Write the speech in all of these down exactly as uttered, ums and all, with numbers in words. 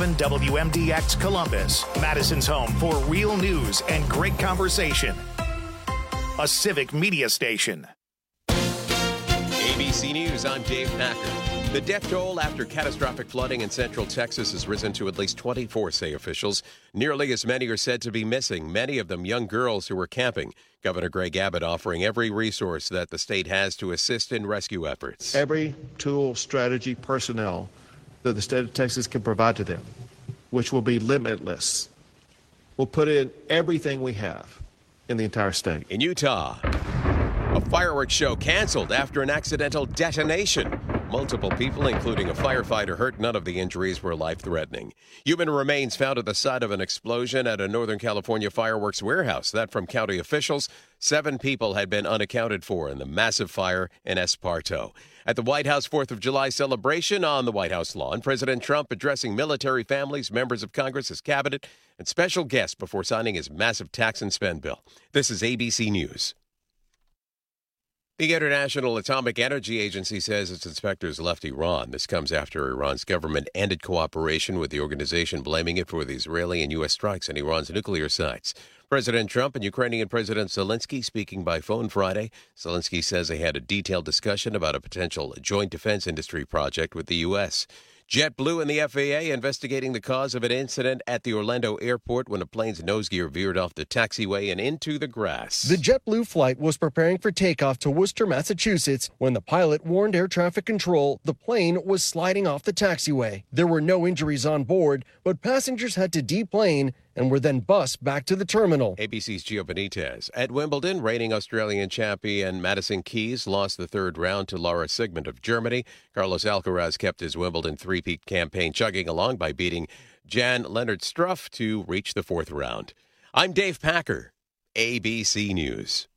seven W M D X Columbus, Madison's home for real news and great conversation. A civic media station. A B C News, I'm Dave Packer. The death toll after catastrophic flooding in central Texas has risen to at least twenty-four, say officials. Nearly as many are said to be missing, many of them young girls who were camping. Governor Greg Abbott offering every resource that the state has to assist in rescue efforts. Every tool, strategy, personnel that the state of Texas can provide to them, which will be limitless. We'll put in everything we have in the entire state. In Utah, a fireworks show canceled after an accidental detonation. Multiple people, including a firefighter, hurt. None of the injuries were life-threatening. Human remains found at the site of an explosion at a Northern California fireworks warehouse. That from county officials. Seven people had been unaccounted for in the massive fire in Esparto. At the White House fourth of July celebration on the White House lawn, President Trump addressing military families, members of Congress, his cabinet, and special guests before signing his massive tax and spend bill. This is A B C News. The International Atomic Energy Agency says its inspectors left Iran. This comes after Iran's government ended cooperation with the organization, blaming it for the Israeli and U S strikes on Iran's nuclear sites. President Trump and Ukrainian President Zelensky speaking by phone Friday. Zelensky says they had a detailed discussion about a potential joint defense industry project with the U S. JetBlue and the F A A investigating the cause of an incident at the Orlando airport when a plane's nose gear veered off the taxiway and into the grass. The JetBlue flight was preparing for takeoff to Worcester, Massachusetts, when the pilot warned air traffic control the plane was sliding off the taxiway. There were no injuries on board, but passengers had to deplane and were then bused back to the terminal. A B C's Gio Benitez. At Wimbledon, reigning Australian champion Madison Keys lost the third round to Laura Siegemund of Germany. Carlos Alcaraz kept his Wimbledon three-peat campaign chugging along by beating Jan-Lennard Struff to reach the fourth round. I'm Dave Packer, A B C News.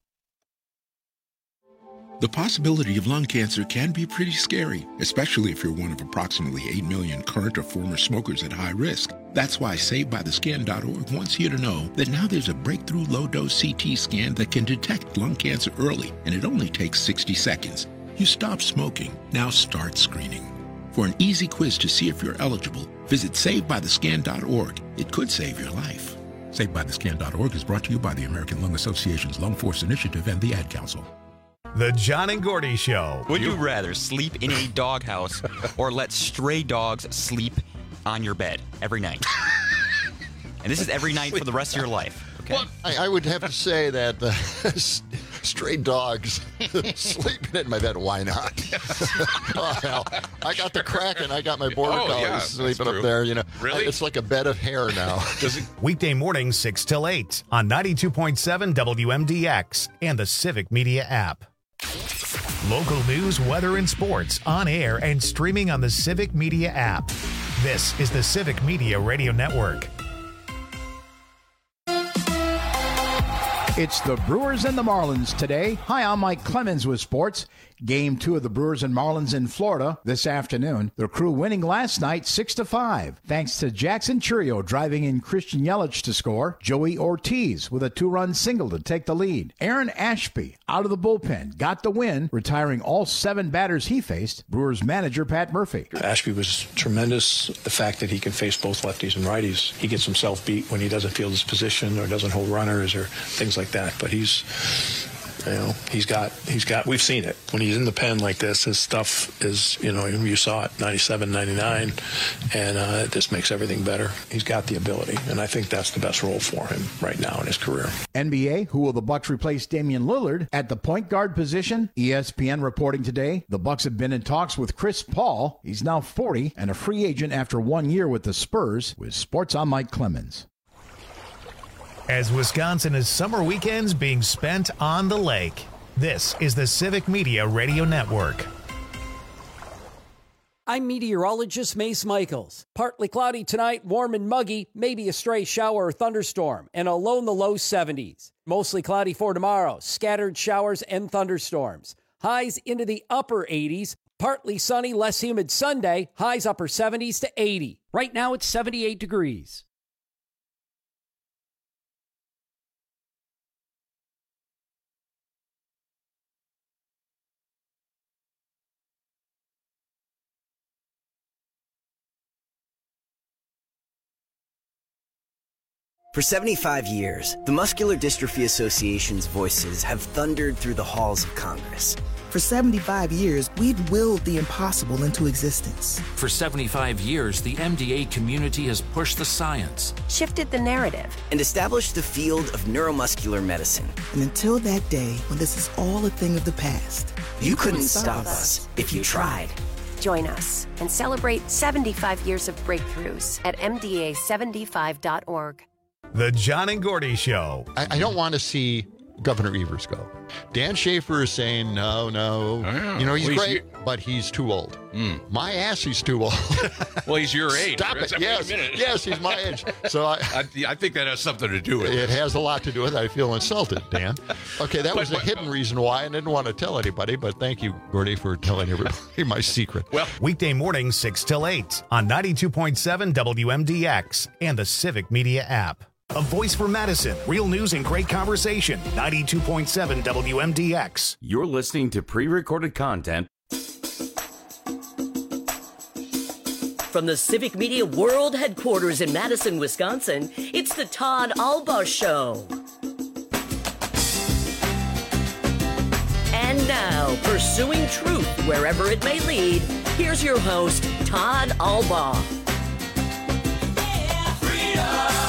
The possibility of lung cancer can be pretty scary, especially if you're one of approximately eight million current or former smokers at high risk. That's why Saved By The Scan dot org wants you to know that now there's a breakthrough low-dose C T scan that can detect lung cancer early, and it only takes sixty seconds. You stop smoking, now start screening. For an easy quiz to see if you're eligible, visit Saved By The Scan dot org. It could save your life. Saved By The Scan dot org is brought to you by the American Lung Association's Lung Force Initiative and the Ad Council. The John and Gordy Show. Would you rather sleep in a doghouse or let stray dogs sleep on your bed every night? And this is every night for the rest of your life. Okay. Well, I, I would have to say that uh, stray dogs sleeping in my bed. Why not? Oh, hell, I got the Kraken. I got my border Oh, collies yeah, sleeping true. up there. You know, Really? It's like a bed of hair now. Weekday mornings six till eight on ninety-two point seven W M D X and the Civic Media app. Local news, weather, and sports on air and streaming on the Civic Media app. This is the Civic Media Radio Network. It's the Brewers and the Marlins today. Hi, I'm Mike Clemens with sports. Game two of the Brewers and Marlins in Florida this afternoon. The Crew winning last night six to five, thanks to Jackson Churio driving in Christian Yelich to score. Joey Ortiz with a two-run single to take the lead. Aaron Ashby out of the bullpen got the win, retiring all seven batters he faced. Brewers manager Pat Murphy. Ashby was tremendous. The fact that he can face both lefties and righties. He gets himself beat when he doesn't field his position or doesn't hold runners or things like that. But he's, you know, he's got, he's got, we've seen it. When he's in the pen like this, his stuff is, you know, you saw it, ninety-seven, ninety-nine, and uh, it just makes everything better. He's got the ability, and I think that's the best role for him right now in his career. N B A, who will the Bucks replace Damian Lillard at the point guard position? E S P N reporting today, the Bucks have been in talks with Chris Paul. He's now forty and a free agent after one year with the Spurs. With sports, I'm Mike Clemens. As Wisconsin is summer weekends being spent on the lake, this is the Civic Media Radio Network. I'm meteorologist Mace Michaels. Partly cloudy tonight, warm and muggy, maybe a stray shower or thunderstorm, and a low in the low seventies. Mostly cloudy for tomorrow, scattered showers and thunderstorms. Highs into the upper eighties, partly sunny, less humid Sunday, highs upper seventies to eighty. Right now it's seventy-eight degrees. For seventy-five years, the Muscular Dystrophy Association's voices have thundered through the halls of Congress. For seventy-five years, we've willed the impossible into existence. For seventy-five years, the M D A community has pushed the science, shifted the narrative, and established the field of neuromuscular medicine. And until that day, when this is all a thing of the past, you, you couldn't, couldn't stop us if you tried. Join us and celebrate seventy-five years of breakthroughs at M D A seventy-five dot org. The John and Gordy Show. I, I don't want to see Governor Evers go. Dan Schaefer is saying, no, no. Oh, yeah. You know, he's well, great, he's, but he's too old. Mm. My ass, he's too old. Well, he's your age. Stop it. Yes, yes, he's my age. So I, I, I think that has something to do with it. It has a lot to do with it. I feel insulted, Dan. Okay, that but, was a but, hidden reason why I didn't want to tell anybody, but thank you, Gordy, for telling everybody my secret. Well, weekday mornings, six till eight on ninety-two point seven W M D X and the Civic Media app. A voice for Madison. Real news and great conversation. ninety-two point seven W M D X. You're listening to pre-recorded content from the Civic Media World Headquarters in Madison, Wisconsin. It's the Todd Alba Show. And now, pursuing truth wherever it may lead, here's your host, Todd Alba. Yeah, freedom!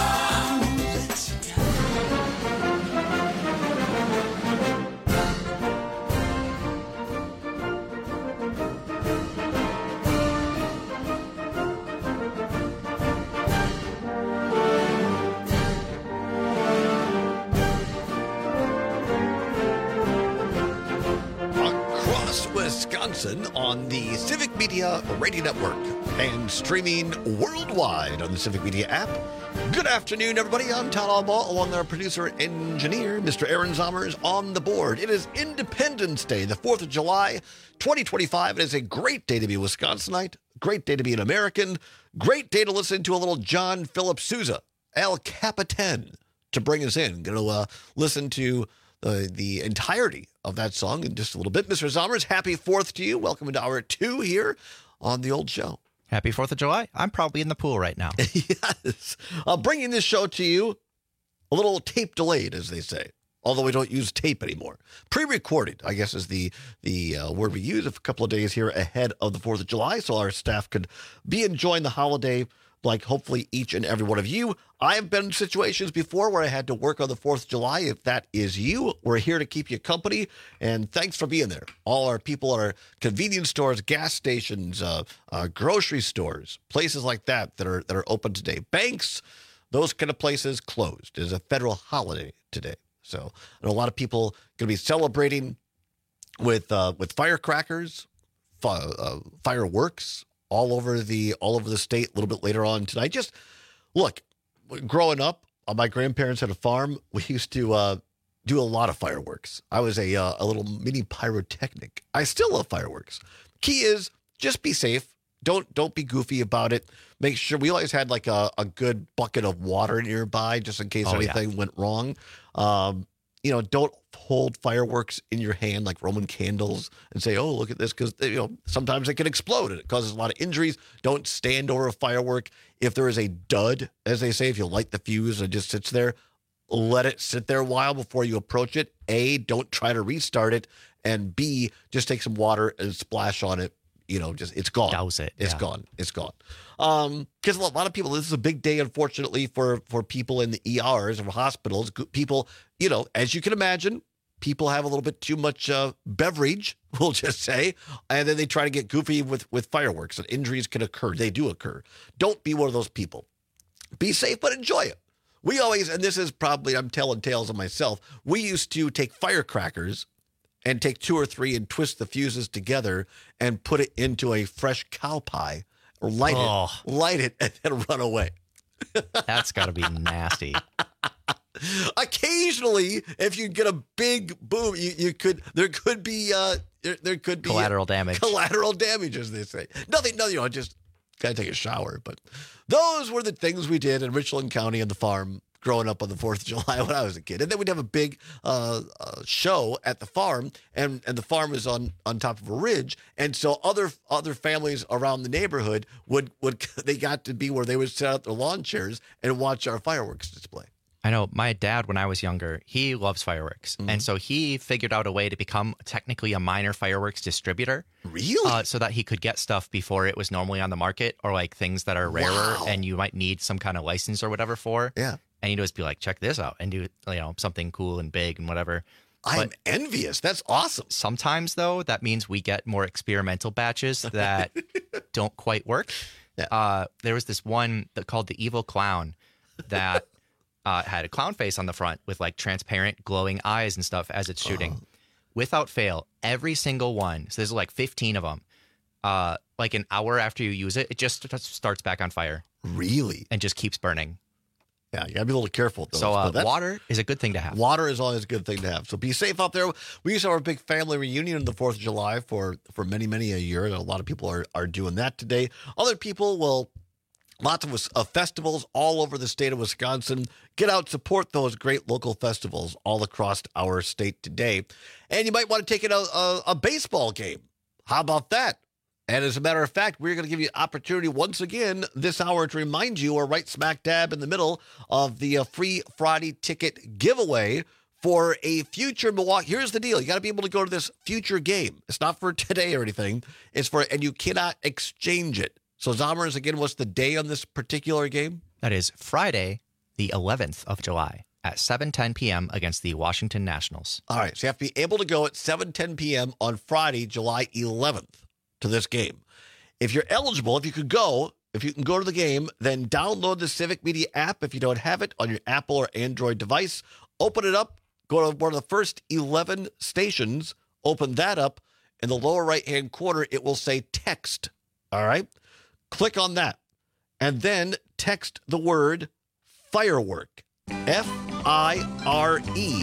Wisconsin on the Civic Media Radio Network and streaming worldwide on the Civic Media app. Good afternoon, everybody. I'm Todd Alba, along with our producer and engineer, Mister Aaron Zommers, on the board. It is Independence Day, the fourth of July, twenty twenty-five. It is a great day to be a Wisconsinite, great day to be an American, great day to listen to a little John Philip Sousa, El Capitan, to bring us in. Going to uh, listen to Uh, the entirety of that song in just a little bit. Mister Zommers, happy fourth to you. Welcome into hour two here on the old show. Happy fourth of July. I'm probably in the pool right now. Yes. Uh, bringing this show to you a little tape delayed, as they say, although we don't use tape anymore. Pre-recorded, I guess, is the, the uh, word we use, a couple of days here ahead of the fourth of July, so our staff could be enjoying the holiday like hopefully each and every one of you. I have been in situations before where I had to work on the fourth of July. If that is you, we're here to keep you company, and thanks for being there. All our people at our convenience stores, gas stations, uh, uh, grocery stores, places like that that are that are open today. Banks, those kind of places closed. It is a federal holiday today. So and a lot of people going to be celebrating with uh, with firecrackers, fi- uh, fireworks, all over the all over the state a little bit later on tonight. Just look, growing up, uh, my grandparents had a farm. We used to uh, do a lot of fireworks. I was a uh, a little mini pyrotechnic. I still love fireworks. Key is just be safe. Don't don't be goofy about it. Make sure we always had like a, a good bucket of water nearby just in case oh, anything yeah. went wrong. Um, you know, don't hold fireworks in your hand like Roman candles and say, oh, look at this, because you know sometimes they can explode and it causes a lot of injuries. Don't stand over a firework. If there is a dud, as they say, if you light the fuse and it just sits there, let it sit there a while before you approach it. A, don't try to restart it. And B, just take some water and splash on it. You know, just it's gone. Douse it. It's yeah. gone. It's gone. Um, because a lot of people, this is a big day, unfortunately, for for people in the E Rs or hospitals. People, you know, as you can imagine, people have a little bit too much uh, beverage, we'll just say, and then they try to get goofy with with fireworks, and injuries can occur. They do occur. Don't be one of those people. Be safe, but enjoy it. We always, and this is probably, I'm telling tales of myself. We used to take firecrackers and take two or three and twist the fuses together and put it into a fresh cow pie, or light oh. it, light it, and then run away. That's got to be nasty. Occasionally, if you get a big boom, you, you could there could be uh there, there could be collateral damage. Collateral damage, as they say. Nothing, no, you know, just gotta take a shower. But those were the things we did in Richland County on the farm growing up on the fourth of July when I was a kid. And then we'd have a big uh, uh, show at the farm, and, and the farm is on, on top of a ridge. And so other other families around the neighborhood would, would they got to be where they would set out their lawn chairs and watch our fireworks display. I know my dad, when I was younger, he loves fireworks. Mm-hmm. And so he figured out a way to become technically a minor fireworks distributor. Really? Uh, so that he could get stuff before it was normally on the market, or like things that are rarer Wow. and you might need some kind of license or whatever for. Yeah. And he'd always be like, check this out, and do, you know, something cool and big and whatever. I'm But envious. That's awesome. sometimes, though, that means we get more experimental batches that don't quite work. Yeah. Uh, there was this one that called the Evil Clown that uh, had a clown face on the front with like transparent glowing eyes and stuff as it's shooting. Oh. Without fail, every single one, so there's like fifteen of them, uh, like an hour after you use it, it just st- starts back on fire. Really? And just keeps burning. Yeah, you gotta be a little careful. With those. So uh, But that's- water is a good thing to have. Water is always a good thing to have. So be safe out there. We used to have our big family reunion on the fourth of July for, for many, many a year. And a lot of people are, are doing that today. Other people will, lots of uh, festivals all over the state of Wisconsin. Get out, support those great local festivals all across our state today. And you might want to take in a, a, a baseball game. How about that? And as a matter of fact, we're going to give you an opportunity once again this hour to remind you we're right smack dab in the middle of the uh, free Friday ticket giveaway for a future Milwaukee. Here's the deal. You got to be able to go to this future game. It's not for today or anything. It's for, and you cannot exchange it. So Zommers, again, what's the day on this particular game? That is Friday, the eleventh of July at seven ten p.m. against the Washington Nationals. All right. So you have to be able to go at seven ten p.m. on Friday, July eleventh. To this game. If you're eligible, if you could go, if you can go to the game, then download the Civic Media app if you don't have it on your Apple or Android device. Open it up, go to one of the first eleven stations, open that up. In the lower right-hand corner, it will say text. All right? Click on that. And then text the word firework. F I R E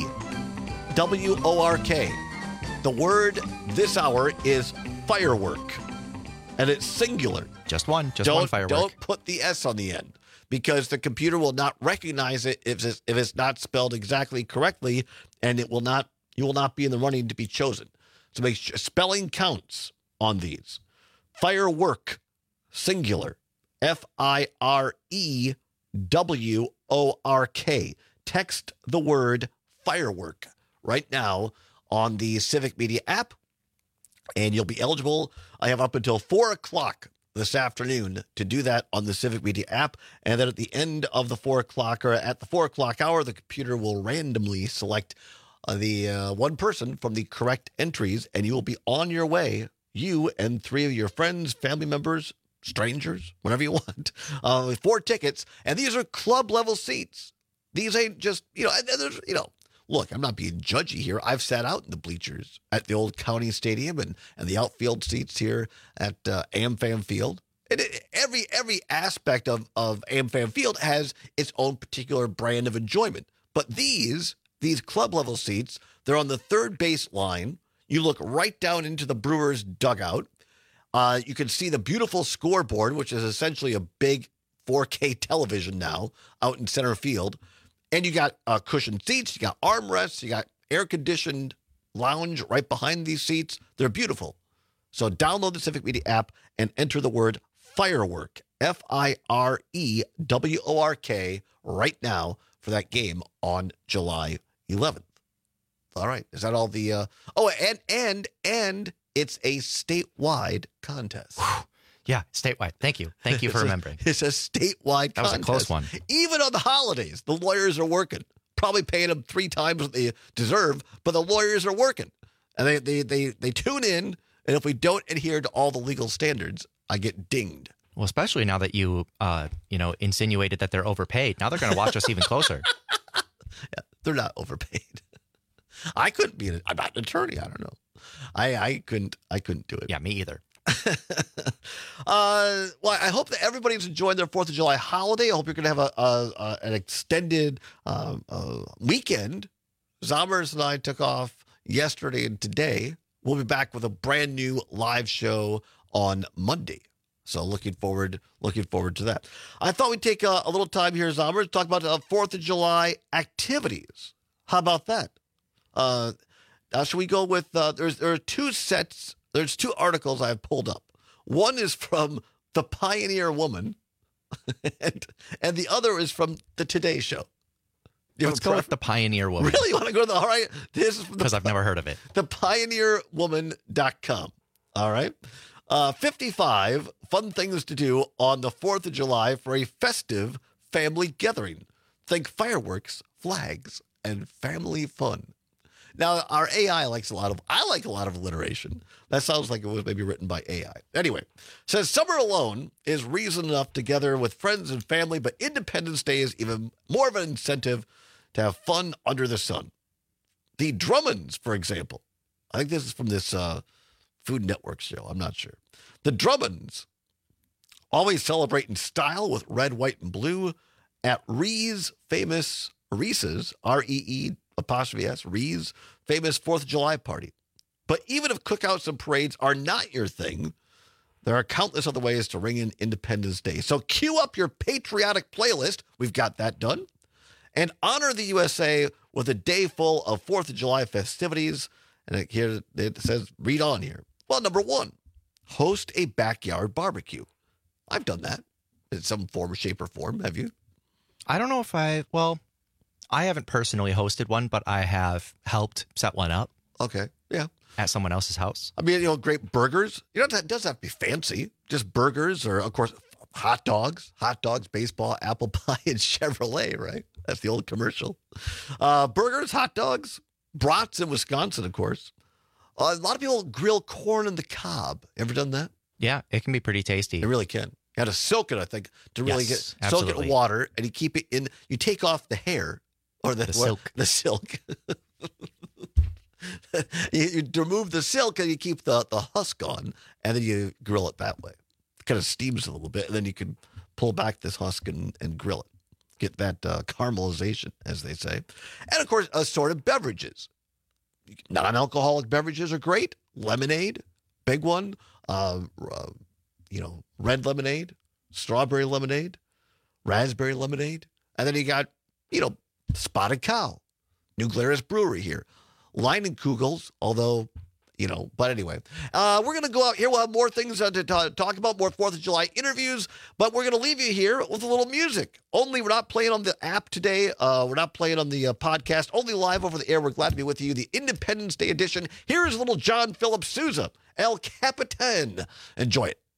W O R K. The word this hour is firework, and it's singular. Just one, just don't, one firework. Don't put the S on the end, because the computer will not recognize it if it's, if it's not spelled exactly correctly, and it will not. You will not be in the running to be chosen. So make sure spelling counts on these. Firework, singular. F I R E W O R K. Text the word firework right now on the Civic Media app, and you'll be eligible. I have up until four o'clock this afternoon to do that on the Civic Media app. And then at the end of the four o'clock or at the four o'clock hour, the computer will randomly select uh, the uh, one person from the correct entries, and you will be on your way, you and three of your friends, family members, strangers, whatever you want, uh, with four tickets. And these are club level seats. These ain't just, you know, and there's, you know, look, I'm not being judgy here. I've sat out in the bleachers at the old county stadium and, and the outfield seats here at uh, AmFam Field. And it, every every aspect of, of AmFam Field has its own particular brand of enjoyment. But these, these club level seats, they're on the third base line. You look right down into the Brewers dugout. Uh, you can see the beautiful scoreboard, which is essentially a big four K television now out in center field. And you got uh, cushioned seats, you got armrests, you got air-conditioned lounge right behind these seats. They're beautiful. So download the Civic Media app and enter the word firework, F I R E W O R K, right now for that game on July eleventh. All right. Is that all the... Uh... Oh, and, and, and it's a statewide contest. Yeah, statewide. Thank you. Thank you for It's a- remembering. It's a statewide That was a contest. close one. Even on the holidays, the lawyers are working. Probably paying them three times what they deserve, but the lawyers are working. And they, they, they, they tune in, and if we don't adhere to all the legal standards, I get dinged. Well, especially now that you, uh, you know, insinuated that they're overpaid. Now they're going to watch us even closer. Yeah, they're not overpaid. I couldn't be an, I'm not an attorney. I don't know. I, I couldn't, I couldn't do it. Yeah, me either. uh, well, I hope that everybody's enjoying their fourth of July holiday. I hope you're going to have a, a, a an extended uh, uh, weekend. Zommers and I took off yesterday and today. We'll be back with a brand new live show on Monday. So looking forward, looking forward to that. I thought we'd take a, a little time here, Zommers, to talk about uh, fourth of July activities. How about that? Uh, now, should we go with, uh, there's there are two sets, there's two articles I've pulled up. One is from The Pioneer Woman, and, and the other is from The Today Show. You Let's go with the Pioneer Woman. Really? You want to go to the, all right? This is Because I've never heard of it. the pioneer woman dot com. All right. Uh, fifty-five fun things to do on the fourth of July for a festive family gathering. Think fireworks, flags, and family fun. Now, our A I likes a lot of, I like a lot of alliteration. That sounds like it was maybe written by A I. Anyway, says summer alone is reason enough to gather with friends and family, but Independence Day is even more of an incentive to have fun under the sun. The Drummonds, for example. I think this is from this uh, Food Network show. I'm not sure. The Drummonds always celebrate in style with red, white, and blue at Ree's famous, Reese's, R E E apostrophe S, Ree's famous fourth of July party. But even if cookouts and parades are not your thing, there are countless other ways to ring in Independence Day. So cue up your patriotic playlist. We've got that done. And honor the U S A with a day full of fourth of July festivities. And here it says, read on here. Well, number one, host a backyard barbecue. I've done that in some form, shape, or form. Have you? I don't know if I, well, I haven't personally hosted one, but I have helped set one up. Okay, yeah. At someone else's house. I mean, you know, great burgers. You know, it doesn't have to be fancy. Just burgers or, of course, hot dogs. Hot dogs, baseball, apple pie, and Chevrolet, right? That's the old commercial. Uh, burgers, hot dogs, brats in Wisconsin, of course. Uh, a lot of people grill corn in the cob. Ever done that? Yeah, it can be pretty tasty. It really can. You got to soak it, I think, to really Yes, get soak it absolutely. in water, and you keep it in. You take off the hair or the, The what- silk. The silk. you, you remove the silk and you keep the, the husk on, and then you grill it that way. It kind of steams a little bit, and then you can pull back this husk and, and grill it. Get that uh, caramelization, as they say. And, of course, assorted beverages. Non-alcoholic beverages are great. Lemonade, big one. Uh, uh, you know, red lemonade, strawberry lemonade, raspberry lemonade. And then you got, you know, Spotted Cow, New Glarus Brewery here. Leinenkugels, although, you know, but anyway. Uh, we're going to go out here. We'll have more things uh, to t- talk about, more fourth of July interviews, but we're going to leave you here with a little music. Only we're not playing on the app today. Uh, we're not playing on the uh, podcast. Only live over the air. We're glad to be with you. The Independence Day edition. Here is little John Philip Sousa, El Capitan. Enjoy it.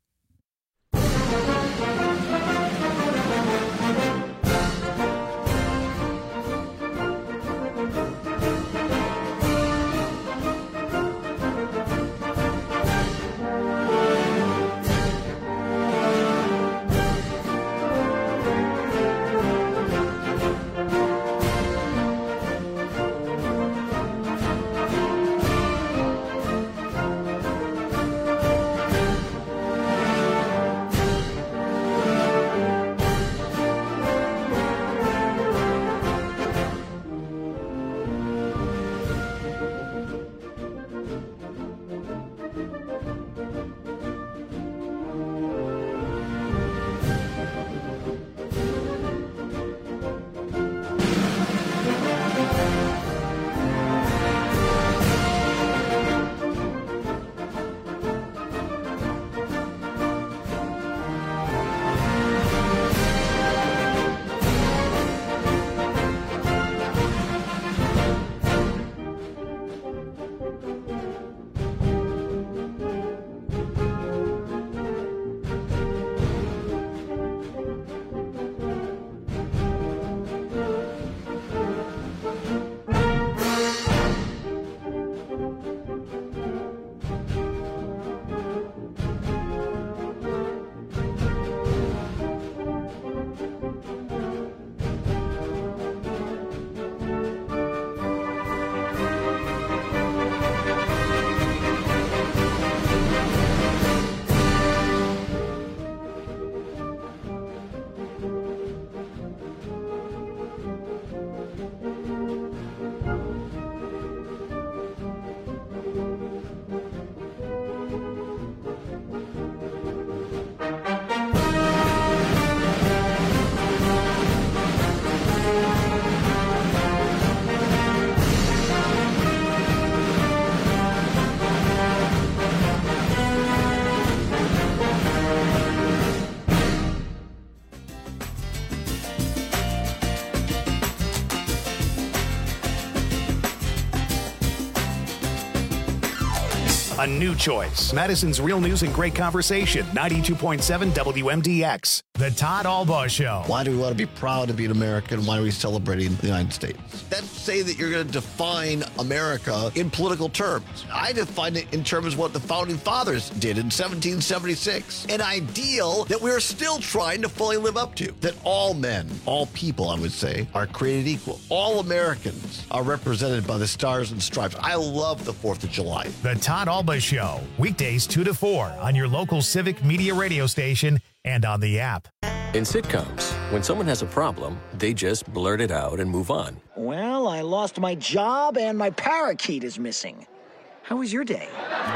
A new choice. Madison's real news and great conversation. ninety-two point seven W M D X. The Todd Albaugh Show. Why do we want to be proud to be an American? Why are we celebrating the United States? That's say that you're going to define America in political terms. I define it in terms of what the Founding Fathers did in seventeen seventy-six. An ideal that we're still trying to fully live up to. That all men, all people, I would say, are created equal. All Americans are represented by the stars and stripes. I love the fourth of July. The Todd Albaugh Show. Weekdays two to four on your local Civic Media radio station and on the app. In sitcoms, when someone has a problem, they just blurt it out and move on. Well, I lost my job and my parakeet is missing. How was your day?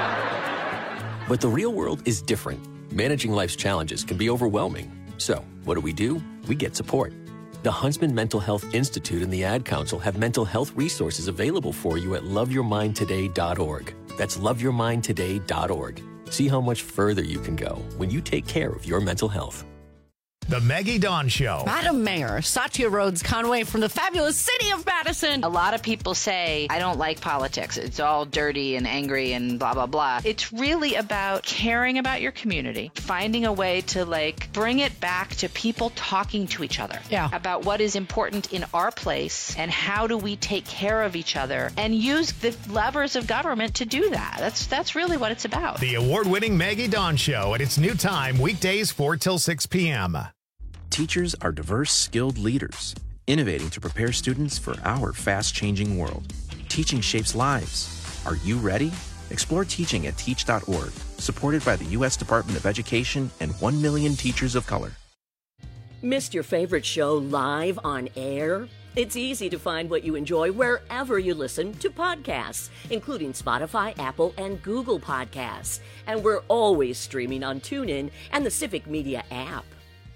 But the real world is different. Managing life's challenges can be overwhelming. So, what do we do? We get support. The Huntsman Mental Health Institute and the Ad Council have mental health resources available for you at love your mind today dot org. That's love your mind today dot org. See how much further you can go when you take care of your mental health. The Maggie Dawn Show. Madam Mayor, Satya Rhodes Conway from the fabulous city of Madison. A lot of people say, I don't like politics. It's all dirty and angry and blah, blah, blah. It's really about caring about your community, finding a way to, like, bring it back to people talking to each other. Yeah. About what is important in our place and how do we take care of each other and use the levers of government to do that. That's, that's really what it's about. The award-winning Maggie Dawn Show at its new time, weekdays four till six p.m. Teachers are diverse, skilled leaders, innovating to prepare students for our fast-changing world. Teaching shapes lives. Are you ready? Explore teaching at teach dot org, supported by the U S Department of Education and one million teachers of color. Missed your favorite show live on air? It's easy to find what you enjoy wherever you listen to podcasts, including Spotify, Apple, and Google Podcasts. And we're always streaming on TuneIn and the Civic Media app.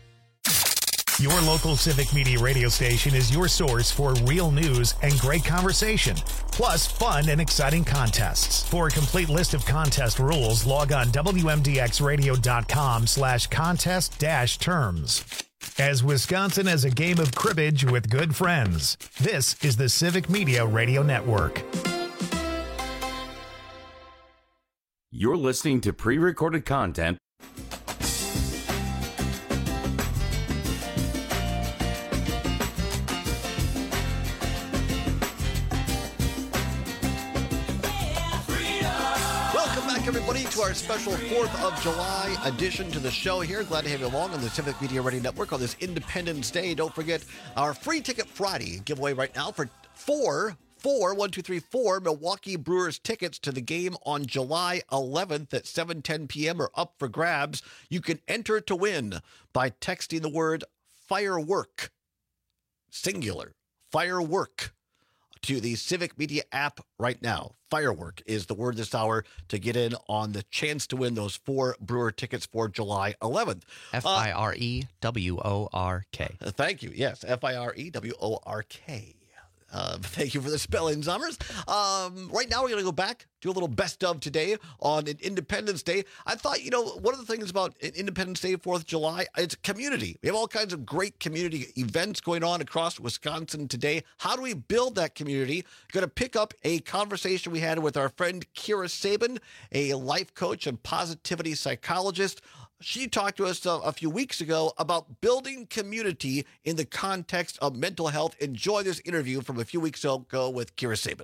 Your local Civic Media radio station is your source for real news and great conversation, plus fun and exciting contests. For a complete list of contest rules, log on W M D X radio dot com slash contest dash terms. As Wisconsin has a game of cribbage with good friends, this is the Civic Media Radio Network. You're listening to pre-recorded content. Everybody, to our special fourth of July edition to the show here. Glad to have you along on the Civic Media Radio Network on this Independence Day. Don't forget our Free Ticket Friday giveaway right now for four, four, one, two, three, four Milwaukee Brewers tickets to the game on July eleventh at seven ten p.m. are up for grabs. You can enter to win by texting the word firework, singular, firework, to the Civic Media app right now. Firework is the word this hour to get in on the chance to win those four Brewer tickets for July eleventh. F I R E W O R K. Uh, thank you. Yes, F I R E W O R K. Uh, thank you for the spelling, Zommers. Um, right now, we're going to go back, do a little best of today on an Independence Day. I thought, you know, one of the things about Independence Day, fourth of July, it's community. We have all kinds of great community events going on across Wisconsin today. How do we build that community? Going to pick up a conversation we had with our friend Kira Sabin, a life coach and positivity psychologist. She talked to us uh, a few weeks ago about building community in the context of mental health. Enjoy this interview from a few weeks ago with Kira Sabin.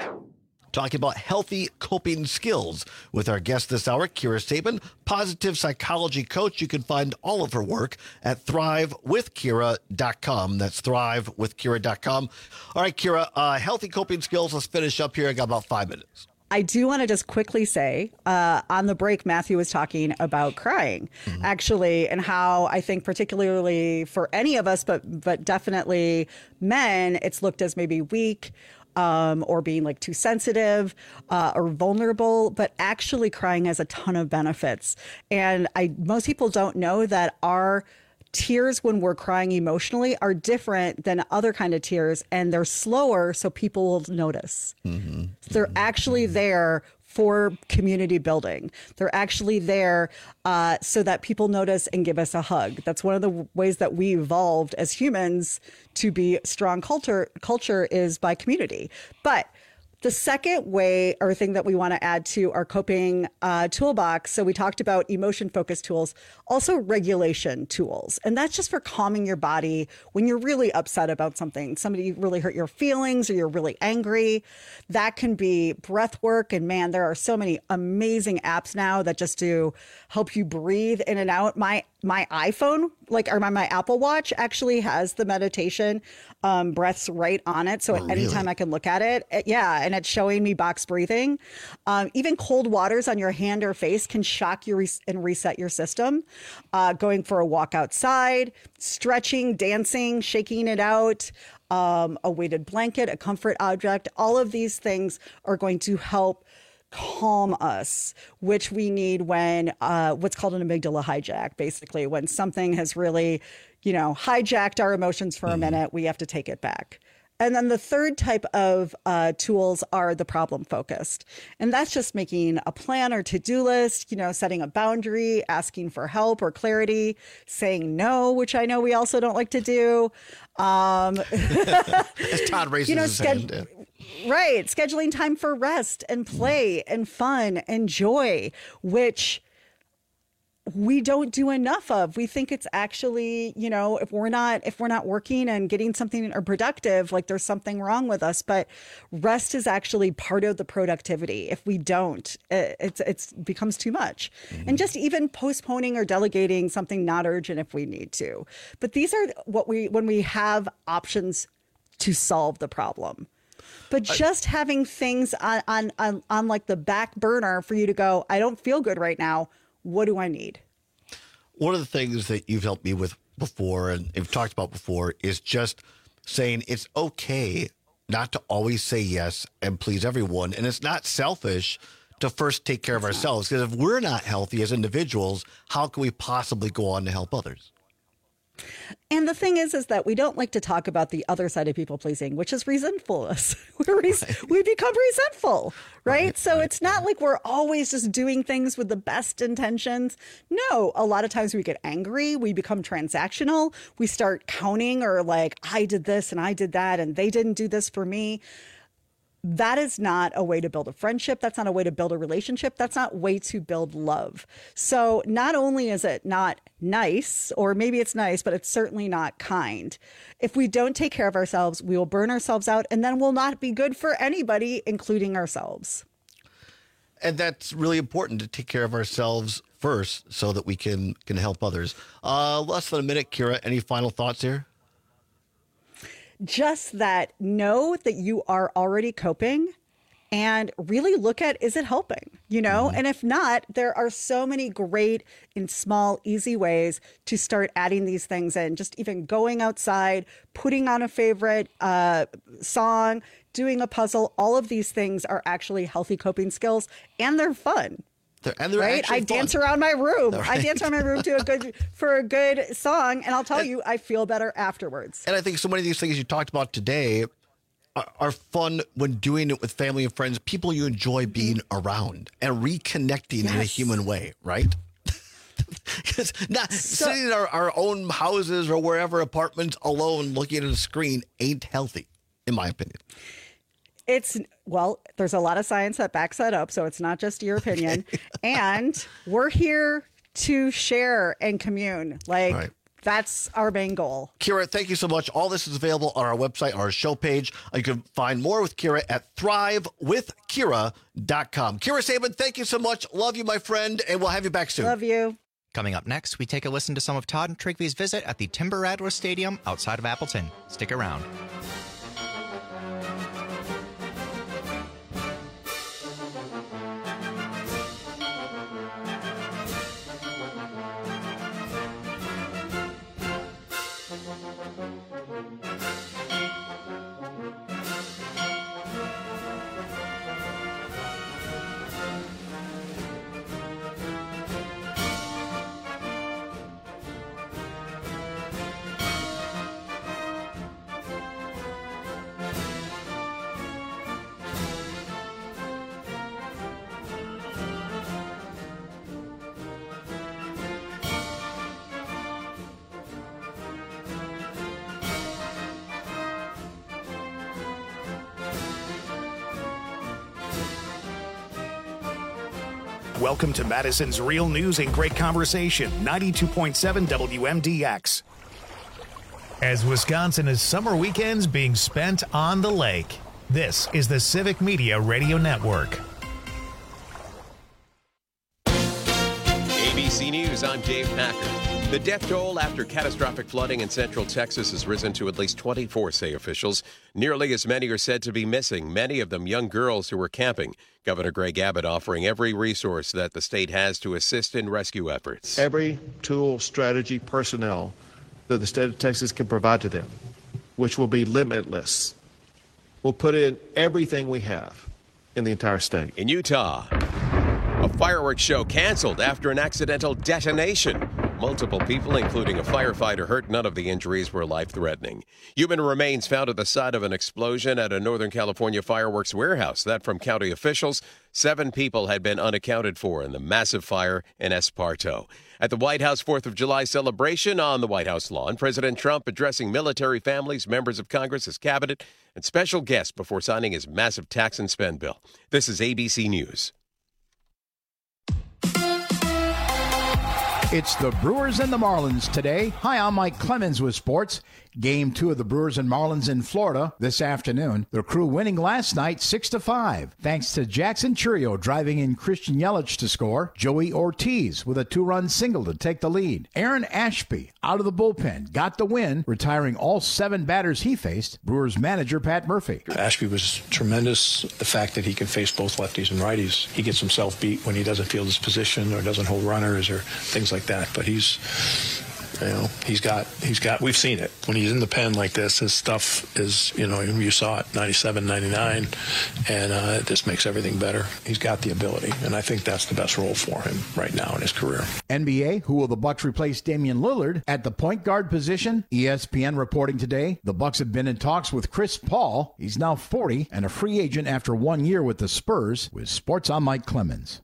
Talking about healthy coping skills with our guest this hour, Kira Sabin, positive psychology coach. You can find all of her work at thrive with kira dot com. That's thrive with kira dot com. All right, Kira, uh, healthy coping skills. Let's finish up here. I got about five minutes. I do want to just quickly say, uh, on the break, Matthew was talking about crying, mm-hmm. actually, and how I think particularly for any of us, but but definitely men, it's looked as maybe weak um, or being like too sensitive uh, or vulnerable, but actually crying has a ton of benefits. And I most people don't know that our tears when we're crying emotionally are different than other kind of tears, and they're slower so people will notice. Mm-hmm. They're actually there for community building. They're actually there uh, so that people notice and give us a hug. That's one of the ways that we evolved as humans to be strong culture, culture is by community. But The second way or thing that we want to add to our coping uh, toolbox, so we talked about emotion-focused tools, also regulation tools. And that's just for calming your body when you're really upset about something. Somebody really hurt your feelings or you're really angry. That can be breath work. And man, there are so many amazing apps now that just do help you breathe in and out. My my iPhone, like or my, my Apple Watch actually has the meditation um, breaths right on it. So Oh, at any really? time I can look at it. it- Yeah. And it's showing me box breathing. Um, even cold waters on your hand or face can shock you res- and reset your system. Uh, going for a walk outside, stretching, dancing, shaking it out, um, a weighted blanket, a comfort object, all of these things are going to help calm us, which we need when uh, what's called an amygdala hijack, basically, when something has really, you know, hijacked our emotions for a minute, we have to take it back. And then the third type of uh, tools are the problem focused. And that's just making a plan or to-do list, you know, setting a boundary, asking for help or clarity, saying no, which I know we also don't like to do. Um, As Todd raises you know, his sched- hand. Right. Scheduling time for rest and play and fun and joy, which we don't do enough of. We think it's actually, you know, if we're not if we're not working and getting something or productive, like there's something wrong with us. But rest is actually part of the productivity. If we don't, it, it's it's becomes too much. And just even postponing or delegating something not urgent if we need to. But these are what we when we have options to solve the problem. But just having things on, on, on, on like the back burner for you to go, I don't feel good right now. What do I need? One of the things that you've helped me with before and have talked about before is just saying it's okay not to always say yes and please everyone. And it's not selfish to first take care of ourselves, because if we're not healthy as individuals, how can we possibly go on to help others? And the thing is, is that we don't like to talk about the other side of people pleasing, which is resentfulness. We're res- right. We become resentful, right? right so right. It's not like we're always just doing things with the best intentions. No, a lot of times we get angry. We become transactional. We start counting or like, I did this and I did that and they didn't do this for me. That is not a way to build a friendship. That's not a way to build a relationship. That's not a way to build love. So not only is it not nice, or maybe it's nice, but it's certainly not kind. If we don't take care of ourselves, we will burn ourselves out, and then we'll not be good for anybody, including ourselves. And that's really important, to take care of ourselves first so that we can, can help others. Uh, less than a minute, Kira. Any final thoughts here? Just that know that you are already coping and really look at, is it helping? You know, mm-hmm. And if not, there are so many great and small, easy ways to start adding these things in. Just even going outside, putting on a favorite uh, song, doing a puzzle. All of these things are actually healthy coping skills, and they're fun. They're, and they're right? I fun. dance around my room. Right. I dance around my room to a good for a good song, and I'll tell and, you, I feel better afterwards. And I think so many of these things you talked about today are, are fun when doing it with family and friends, people you enjoy being mm-hmm. around and reconnecting yes. in a human way, right? Because not so, sitting in our, our own houses or wherever, apartments, alone, looking at a screen ain't healthy, in my opinion. It's, well, there's a lot of science that backs that up, so it's not just your opinion. And we're here to share and commune. Like, right. That's our main goal. Kira, thank you so much. All this is available on our website, our show page. You can find more with Kira at thrive with kira dot com. Kira Sabin, thank you so much. Love you, my friend, and we'll have you back soon. Love you. Coming up next, we take a listen to some of Todd and Trigvy's visit at the Timber Rattler Stadium outside of Appleton. Stick around. Welcome to Madison's Real News and Great Conversation, ninety-two point seven W M D X. As Wisconsin is summer weekends being spent on the lake, this is the Civic Media Radio Network. A B C News, I'm Dave Packer. The death toll after catastrophic flooding in central Texas has risen to at least twenty-four, say officials. Nearly as many are said to be missing, many of them young girls who were camping. Governor Greg Abbott offering every resource that the state has to assist in rescue efforts. Every tool, strategy, personnel that the state of Texas can provide to them, which will be limitless. We'll put in everything we have in the entire state. In Utah, a fireworks show canceled after an accidental detonation. Multiple people, including a firefighter, hurt. None of the injuries were life-threatening. Human remains found at the site of an explosion at a Northern California fireworks warehouse. That from county officials. Seven people had been unaccounted for in the massive fire in Esparto. At the White House fourth of July celebration on the White House lawn, President Trump addressing military families, members of Congress, his cabinet, and special guests before signing his massive tax and spend bill. This is A B C News. It's the Brewers and the Marlins today. Hi, I'm Mike Clemens with sports. Game two of the Brewers and Marlins in Florida this afternoon. Their crew winning last night six to five, thanks to Jackson Churio driving in Christian Yelich to score. Joey Ortiz with a two-run single to take the lead. Aaron Ashby out of the bullpen got the win, retiring all seven batters he faced. Brewers manager Pat Murphy. Ashby was tremendous. The fact that he can face both lefties and righties. He gets himself beat when he doesn't field his position or doesn't hold runners or things like that. But he's... You know, he's got, he's got, we've seen it. When he's in the pen like this, his stuff is, you know, you saw it, ninety-seven, ninety-nine, and uh, it just makes everything better. He's got the ability, and I think that's the best role for him right now in his career. N B A, who will the Bucks replace Damian Lillard at the point guard position? E S P N reporting today, the Bucks have been in talks with Chris Paul. He's now forty and a free agent after one year with the Spurs. With Sports, I'm Mike Clemens.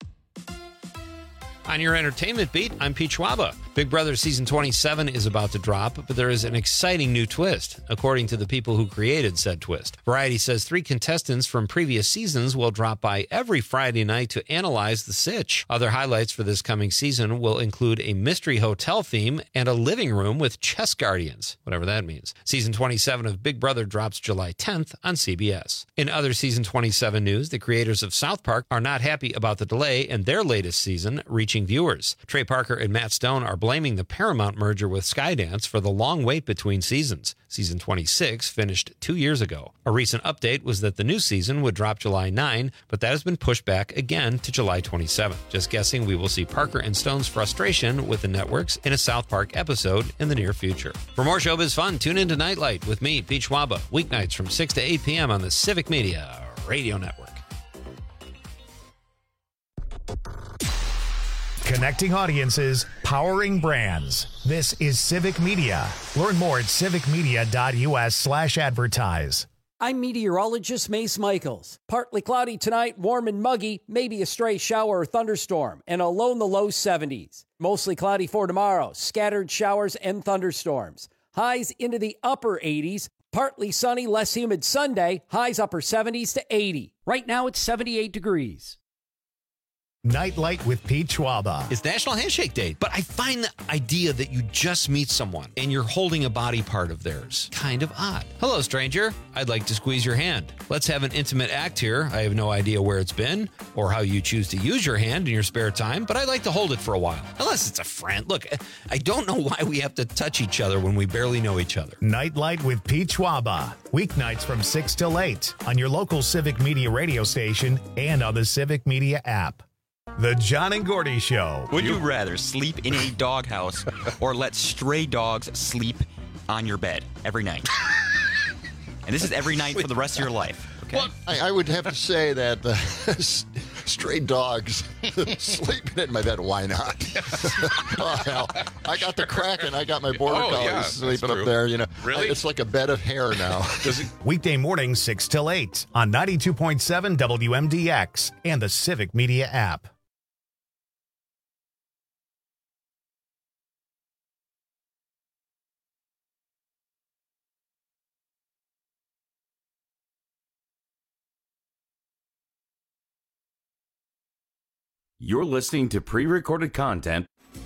On your entertainment beat, I'm Pete Schwaba. Big Brother Season twenty-seven is about to drop, but there is an exciting new twist, according to the people who created said twist. Variety says three contestants from previous seasons will drop by every Friday night to analyze the sitch. Other highlights for this coming season will include a mystery hotel theme and a living room with chess guardians, whatever that means. Season twenty-seven of Big Brother drops July tenth on C B S. In other Season twenty-seven news, the creators of South Park are not happy about the delay in their latest season reaching viewers. Trey Parker and Matt Stone are blaming the Paramount merger with Skydance for the long wait between seasons. Season twenty-six finished two years ago. A recent update was that the new season would drop July ninth, but that has been pushed back again to July twenty-seventh. Just guessing we will see Parker and Stone's frustration with the networks in a South Park episode in the near future. For more showbiz fun, tune into Nightlight with me, Pete Schwaba, weeknights from six to eight p.m. on the Civic Media Radio Network. Connecting audiences, powering brands. This is Civic Media. Learn more at civicmedia.us slash advertise. I'm meteorologist Mace Michaels. Partly cloudy tonight, warm and muggy, maybe a stray shower or thunderstorm, and a low in the low seventies. Mostly cloudy for tomorrow, scattered showers and thunderstorms. Highs into the upper eighties. Partly sunny, less humid Sunday, highs upper seventies to eighty. Right now it's seventy-eight degrees. Nightlight with Pete Schwaba. It's National Handshake Day, but I find the idea that you just meet someone and you're holding a body part of theirs kind of odd. Hello, stranger. I'd like to squeeze your hand. Let's have an intimate act here. I have no idea where it's been or how you choose to use your hand in your spare time, but I'd like to hold it for a while. Unless it's a friend. Look, I don't know why we have to touch each other when we barely know each other. Nightlight with Pete Schwaba. Weeknights from six till eight on your local Civic Media radio station and on the Civic Media app. The John and Gordy Show. Would you rather sleep in a doghouse or let stray dogs sleep on your bed every night? And this is every night for the rest of your life. Okay. I, I would have to say that uh, stray dogs sleeping in my bed. Why not? Oh, hell, I got the Kraken. I got my border Oh, collies yeah, sleeping that's up there. You know, Really? It's like a bed of hair now. Weekday mornings six till eight on ninety-two point seven W M D X and the Civic Media app. You're listening to pre-recorded content.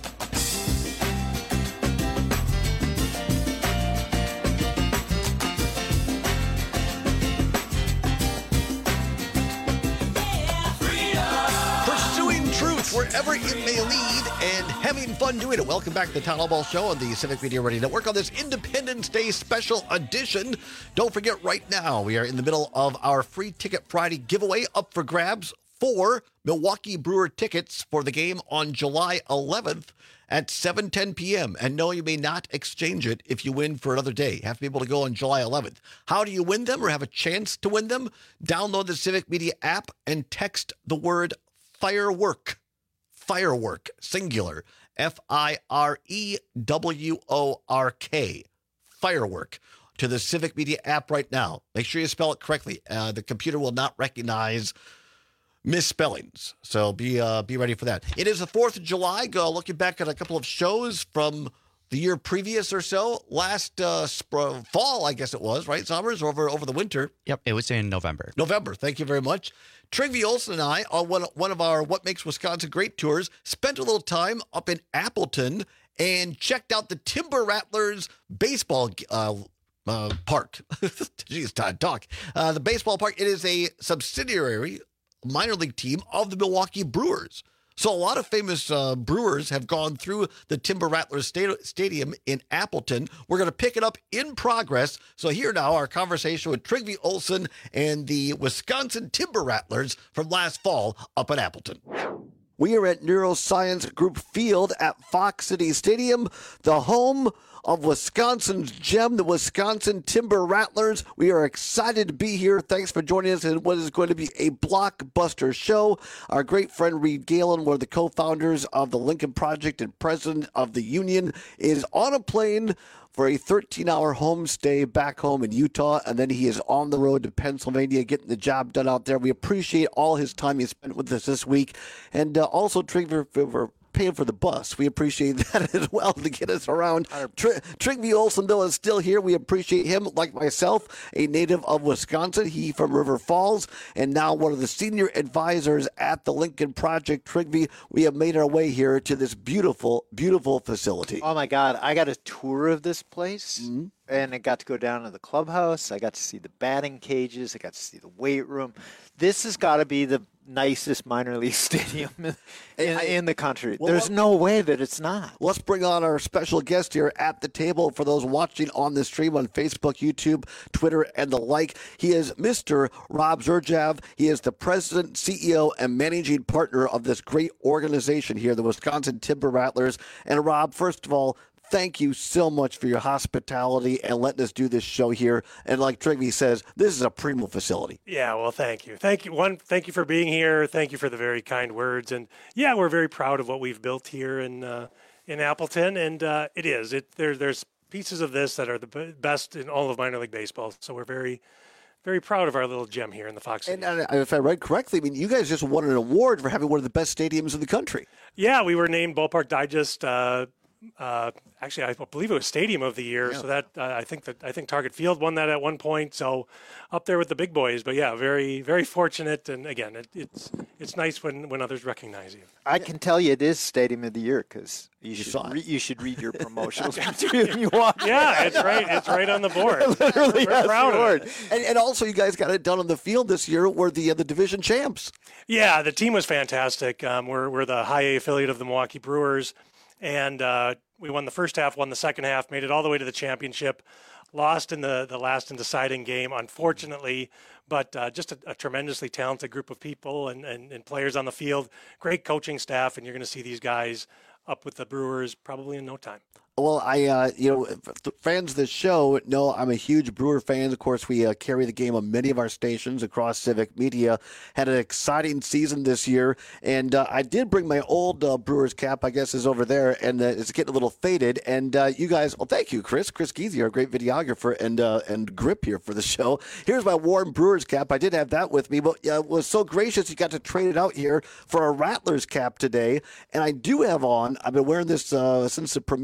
Pursuing truth wherever it may lead and having fun doing it. Welcome back to the Town Hall Ball Show on the Civic Media Radio Network on this Independence Day special edition. Don't forget, right now, we are in the middle of our Free Ticket Friday giveaway up for grabs for Milwaukee Brewer tickets for the game on July eleventh at seven ten p.m. And no, you may not exchange it if you win for another day. You have to be able to go on July eleventh. How do you win them or have a chance to win them? Download the Civic Media app and text the word firework. Firework, singular, F I R E W O R K, firework, to the Civic Media app right now. Make sure you spell it correctly. Uh, the computer will not recognize misspellings, so be uh, be ready for that. It is the fourth of July. Go looking back at a couple of shows from the year previous or so. Last uh, sp- fall, I guess it was, right, Sommers, over, over the winter. Yep, it was in November. November, thank you very much. Trygve Olson and I, on one, one of our What Makes Wisconsin Great tours, spent a little time up in Appleton and checked out the Timber Rattlers baseball uh, uh, park. Jeez, time to talk. Uh, the baseball park, it is a subsidiary minor league team of the Milwaukee Brewers. So a lot of famous uh, brewers have gone through the Timber Rattlers sta- Stadium in Appleton. We're going to pick it up in progress. So here now, our conversation with Trygve Olson and the Wisconsin Timber Rattlers from last fall up at Appleton. We are at Neuroscience Group Field at Fox City Stadium, the home of Wisconsin's gem, the Wisconsin Timber Rattlers. We are excited to be here. Thanks for joining us in what is going to be a blockbuster show. Our great friend Reed Galen, one of the co-founders of the Lincoln Project and president of the union, is on a plane for a thirteen-hour homestay back home in Utah, and then he is on the road to Pennsylvania getting the job done out there. We appreciate all his time he spent with us this week, and uh, also Trygve for, for paying for the bus. We appreciate that as well to get us around. Tr- Trygve Olson, though, is still here. We appreciate him, like myself, a native of Wisconsin. He from River Falls, and now one of the senior advisors at the Lincoln Project. Trygve, we have made our way here to this beautiful, beautiful facility. Oh, my God. I got a tour of this place. Mm-hmm. And I got to go down to the clubhouse. I got to see the batting cages. I got to see the weight room. This has got to be the nicest minor league stadium in, in, in the country. Well, There's no way that it's not. Let's bring on our special guest here at the table for those watching on the stream on Facebook, YouTube, Twitter, and the like. He is Mister Rob Zurjav. He is the president, C E O, and managing partner of this great organization here, the Wisconsin Timber Rattlers. And Rob, first of all, thank you so much for your hospitality and letting us do this show here. And like Trygve says, this is a primo facility. Yeah, well, thank you. Thank you. One, thank you for being here. Thank you for the very kind words. And yeah, we're very proud of what we've built here in uh, in Appleton. And uh, it is. It there, There's pieces of this that are the best in all of minor league baseball. So we're very, very proud of our little gem here in the Fox City. And uh, if I read correctly, I mean, you guys just won an award for having one of the best stadiums in the country. Yeah, we were named Ballpark Digest uh Uh, actually, I believe it was Stadium of the Year. Yeah. So that uh, I think that I think Target Field won that at one point. So up there with the big boys. But yeah, very very fortunate. And again, it, it's it's nice when, when others recognize you. I can tell you it is Stadium of the Year because you, you should re- you should read your promotional material when you walk. Yeah, it's right. It's right on the board. Literally, we're proud of it. And, and also, you guys got it done on the field this year. We're the uh, the division champs. Yeah, the team was fantastic. Um, we're we're the high A affiliate of the Milwaukee Brewers. And uh, we won the first half, won the second half, made it all the way to the championship, lost in the, the last and deciding game, unfortunately, but uh, just a, a tremendously talented group of people and, and, and players on the field, great coaching staff, and you're going to see these guys up with the Brewers probably in no time. Well, I, uh, you know, fans of this show know I'm a huge Brewer fan. Of course, we uh, carry the game on many of our stations across Civic Media. Had an exciting season this year, and uh, I did bring my old uh, Brewers cap, I guess is over there, and uh, it's getting a little faded. And uh, you guys, well, thank you, Chris. Chris Geezy, our great videographer and uh, and grip here for the show. Here's my worn Brewers cap. I did have that with me, but uh, was so gracious you got to trade it out here for a Rattlers cap today. And I do have on, I've been wearing this uh, since the premiere,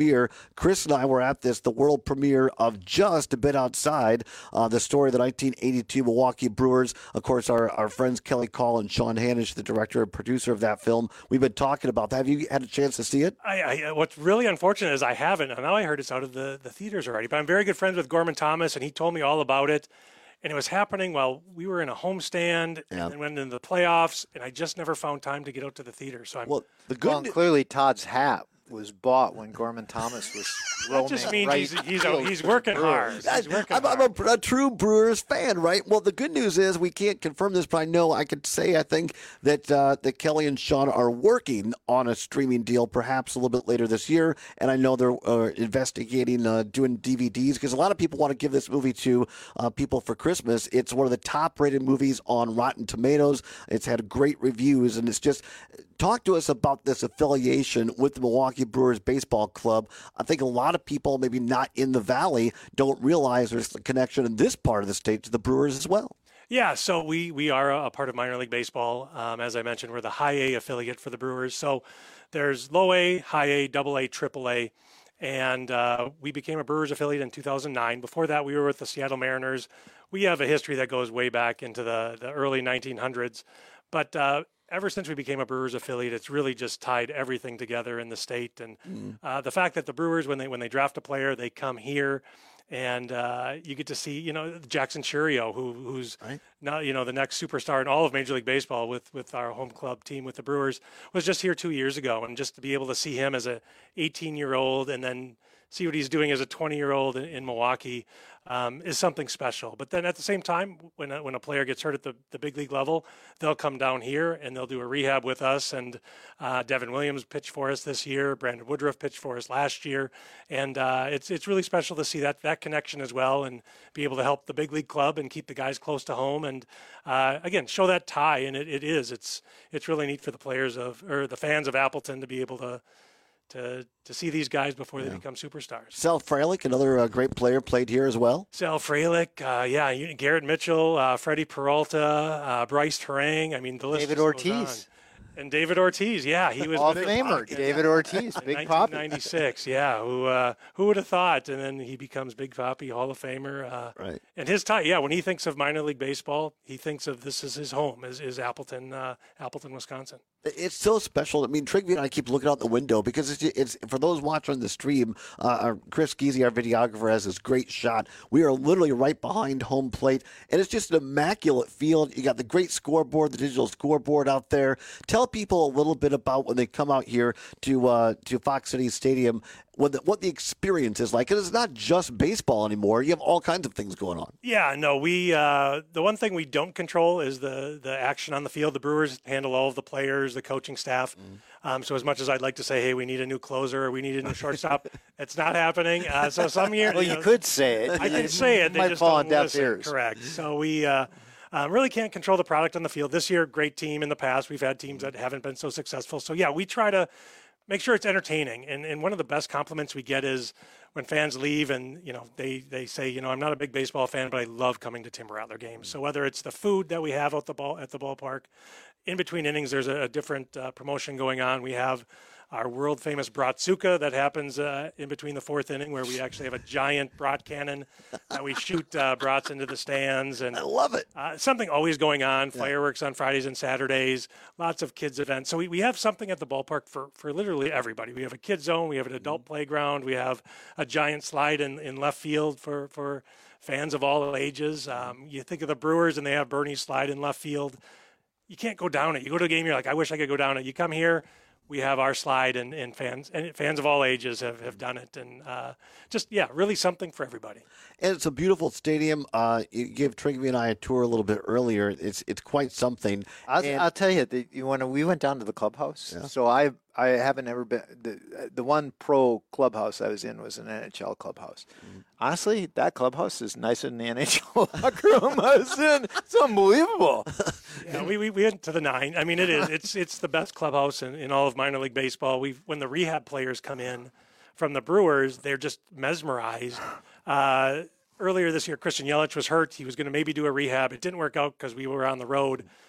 Chris and I were at this, the world premiere of Just a Bit Outside, uh, the story of the nineteen eighty-two Milwaukee Brewers. Of course, our, our friends Kelly Call and Sean Hanish, the director and producer of that film, we've been talking about that. Have you had a chance to see it? I, I, what's really unfortunate is I haven't. And now I heard it's out of the, the theaters already. But I'm very good friends with Gorman Thomas, and he told me all about it. And it was happening while we were in a homestand Yeah. and went into the playoffs, and I just never found time to get out to the theater. So I'm well, the good well, and clearly Todd's hat was bought when Gorman Thomas was roaming. That just means right he's he's, field he's for working the hard. Brewers. He's working I'm, I'm a, a true Brewers fan, right? Well, the good news is we can't confirm this, but I know I could say I think that uh, that Kelly and Sean are working on a streaming deal, perhaps a little bit later this year. And I know they're uh, investigating uh, doing D V Ds because a lot of people want to give this movie to uh, people for Christmas. It's one of the top-rated movies on Rotten Tomatoes. It's had great reviews, and it's just talk to us about this affiliation with the Milwaukee Brewers Baseball Club. I think a lot of people, maybe not in the Valley, don't realize there's a connection in this part of the state to the Brewers as well. Yeah, so we we are a part of minor league baseball. Um, as I mentioned, we're the high A affiliate for the Brewers. So there's low A, high A, double A, triple A. And uh, we became a Brewers affiliate in two thousand nine. Before that, we were with the Seattle Mariners. We have a history that goes way back into the, the early nineteen hundreds. But uh, ever since we became a Brewers affiliate, it's really just tied everything together in the state. And Mm. uh, the fact that the Brewers, when they when they draft a player, they come here, and uh, you get to see, you know, Jackson Churio, who who's right. now, you know, the next superstar in all of Major League Baseball with with our home club team with the Brewers, was just here two years ago, and just to be able to see him as a eighteen year old and then see what he's doing as a twenty year old in, in Milwaukee um, is something special. But then at the same time, when a, when a player gets hurt at the, the big league level, they'll come down here and they'll do a rehab with us. And uh, Devin Williams pitched for us this year. Brandon Woodruff pitched for us last year. And uh, it's it's really special to see that that connection as well, and be able to help the big league club and keep the guys close to home. And uh, again, show that tie. And it, it is. It's it's really neat for the players of or the fans of Appleton to be able to to to see these guys before Yeah. they become superstars. Sal Frelick, another uh, great player, played here as well. Sal Frelick, uh, yeah, you- Garrett Mitchell, uh, Freddie Peralta, uh, Bryce Terang. I mean, the list David just goes Ortiz. on. And David Ortiz, yeah, he was Hall the of big Famer, pocket. David Ortiz, In Big Poppy. nineteen ninety-six, yeah. Who uh, who would have thought? And then he becomes Big Poppy, Hall of Famer. Uh, right. And his tie, yeah. When he thinks of minor league baseball, he thinks of this as his home, is, is Appleton, uh, Appleton, Wisconsin. It's so special. I mean, Trigby and I keep looking out the window because it's, it's for those watching the stream. Uh, our Chris Geezy, our videographer, has this great shot. We are literally right behind home plate, and it's just an immaculate field. You got the great scoreboard, the digital scoreboard out there. Tell people a little bit about when they come out here to uh, to Fox City Stadium, what the, what the experience is like. Because it's not just baseball anymore. You have all kinds of things going on. Yeah, no, we uh, the one thing we don't control is the the action on the field. The Brewers handle all of the players, the coaching staff. Um, so as much as I'd like to say, hey, we need a new closer, or we need a new shortstop, it's not happening. Uh, so some years, Well, you know, could say it. I It could say it. They might just fall don't on deaf listen. ears. Correct. So we uh, um, really can't control the product on the field. This year, great team. In the past, we've had teams that haven't been so successful. So yeah, we try to make sure it's entertaining. And and one of the best compliments we get is when fans leave and, you know, they, they say, you know, I'm not a big baseball fan, but I love coming to Tim Rattler games. So whether it's the food that we have at the ball at the ballpark, in between innings, there's a, a different uh, promotion going on. We have our world famous Bratzuka that happens uh, in between the fourth inning, where we actually have a giant brat cannon that we shoot uh, brats into the stands. And I love it. Uh, something always going on. Fireworks on Fridays and Saturdays. Lots of kids events. So we, we have something at the ballpark for, for literally everybody. We have a kids zone. We have an adult playground. We have a giant slide in, in left field for, for fans of all ages. Um, you think of the Brewers and they have Bernie's slide in left field. You can't go down it. You go to a game, you're like, I wish I could go down it. You come here, we have our slide, and, and fans and fans of all ages have, have done it. And uh, just, yeah, really something for everybody. And it's a beautiful stadium. Uh, you gave Trigby and I a tour a little bit earlier. It's it's quite something. I'll, And- I'll tell you, the, you- when we went down to the clubhouse, so I I haven't ever been the the one pro clubhouse I was in was an N H L clubhouse. Honestly, that clubhouse is nicer than the N H L locker room I was in. It's unbelievable. Yeah, we, we we went to the nine. I mean, it is. It's it's the best clubhouse in, in all of minor league baseball. We when the rehab players come in from the Brewers, they're just mesmerized. Uh, earlier this year, Christian Yelich was hurt. He was going to maybe do a rehab. It didn't work out because we were on the road.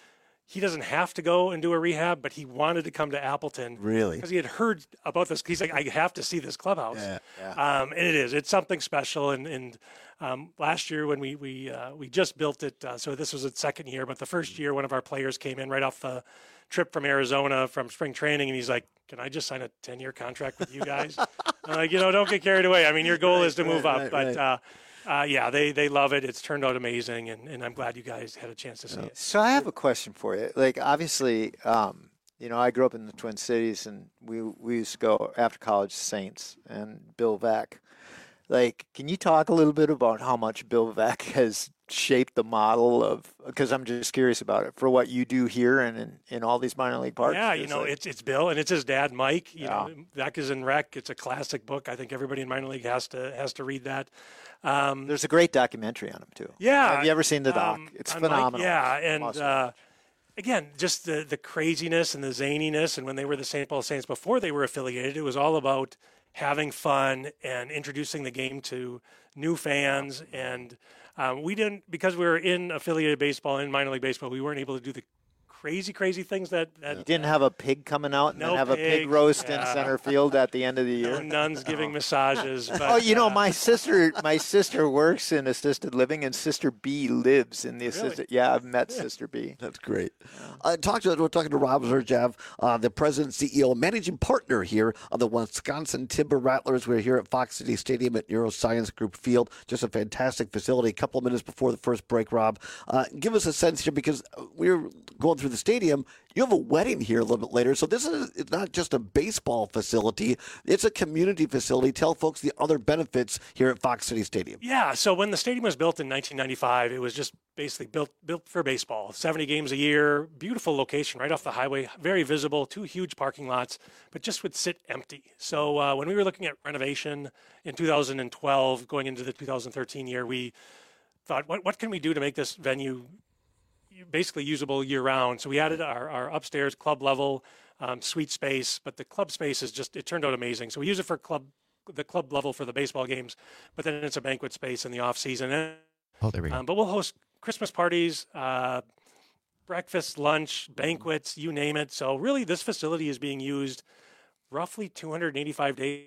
he doesn't have to go and do a rehab, but he wanted to come to Appleton. Really? Because he had heard about this. He's like, I have to see this clubhouse. Yeah, yeah. Um, and it is. It's something special. And, and um, last year when we we uh, we just built it, uh, so this was its second year, but the first year one of our players came in right off the trip from Arizona from spring training, and he's like, can I just sign a ten-year contract with you guys? I'm like, you know, don't get carried away. I mean, your goal Right, is to move right, up. right, but, right. Uh, uh, yeah, they, they love it. It's turned out amazing, and, and I'm glad you guys had a chance to see it. So I have a question for you. Like, obviously, um, you know, I grew up in the Twin Cities, and we we used to go after college to Saints and Bill Veeck. Like, can you talk a little bit about how much Bill Veeck has shaped the model of, because I'm just curious about it, for what you do here and in, in all these minor league parks? Yeah, you know, like, it's it's Bill and it's his dad, Mike. You Yeah. know, Veeck is in Rec. It's a classic book. I think everybody in minor league has to has to read that. Um, There's a great documentary on him too. Yeah. Have you ever seen the doc? um, It's on Mike, phenomenal. yeah, and Must uh, again, just the the craziness and the zaniness. And when they were the Saint Paul Saints before they were affiliated, it was all about having fun and introducing the game to new fans. And um, we didn't, because we were in affiliated baseball, in minor league baseball, we weren't able to do the crazy, crazy things that. that You didn't have a pig coming out and No then have a pig pig, roast in yeah. center field at the end of the no year. nuns giving massages. But, oh, you know, uh, my sister, my sister works in assisted living, and Sister B lives in the assisted. Yeah, I've met Sister B. That's great. Uh, talk to, we're talking to Rob Zerjav, uh, the president, C E O, managing partner here of the Wisconsin Timber Rattlers. We're here at Fox City Stadium at Neuroscience Group Field. Just a fantastic facility. A couple of minutes before the first break, Rob, uh, give us a sense here, because we're going through the stadium. You have a wedding here a little bit later. So this is it's not just a baseball facility. It's a community facility. Tell folks the other benefits here at Fox City Stadium. Yeah, so when the stadium was built in nineteen ninety-five, it was just basically built built for baseball. seventy games a year, beautiful location right off the highway, very visible, two huge parking lots, but just would sit empty. So uh, when we were looking at renovation in two thousand twelve, going into the two thousand thirteen year, we thought, what, what can we do to make this venue basically usable year round? So we added our, our upstairs club level um, suite space, but the club space is just, it turned out amazing. So we use it for club, the club level for the baseball games, but then it's a banquet space in the off season. Oh, there we go. Um, but we'll host Christmas parties, uh, breakfast, lunch, banquets, you name it. So really this facility is being used roughly two hundred eighty-five days,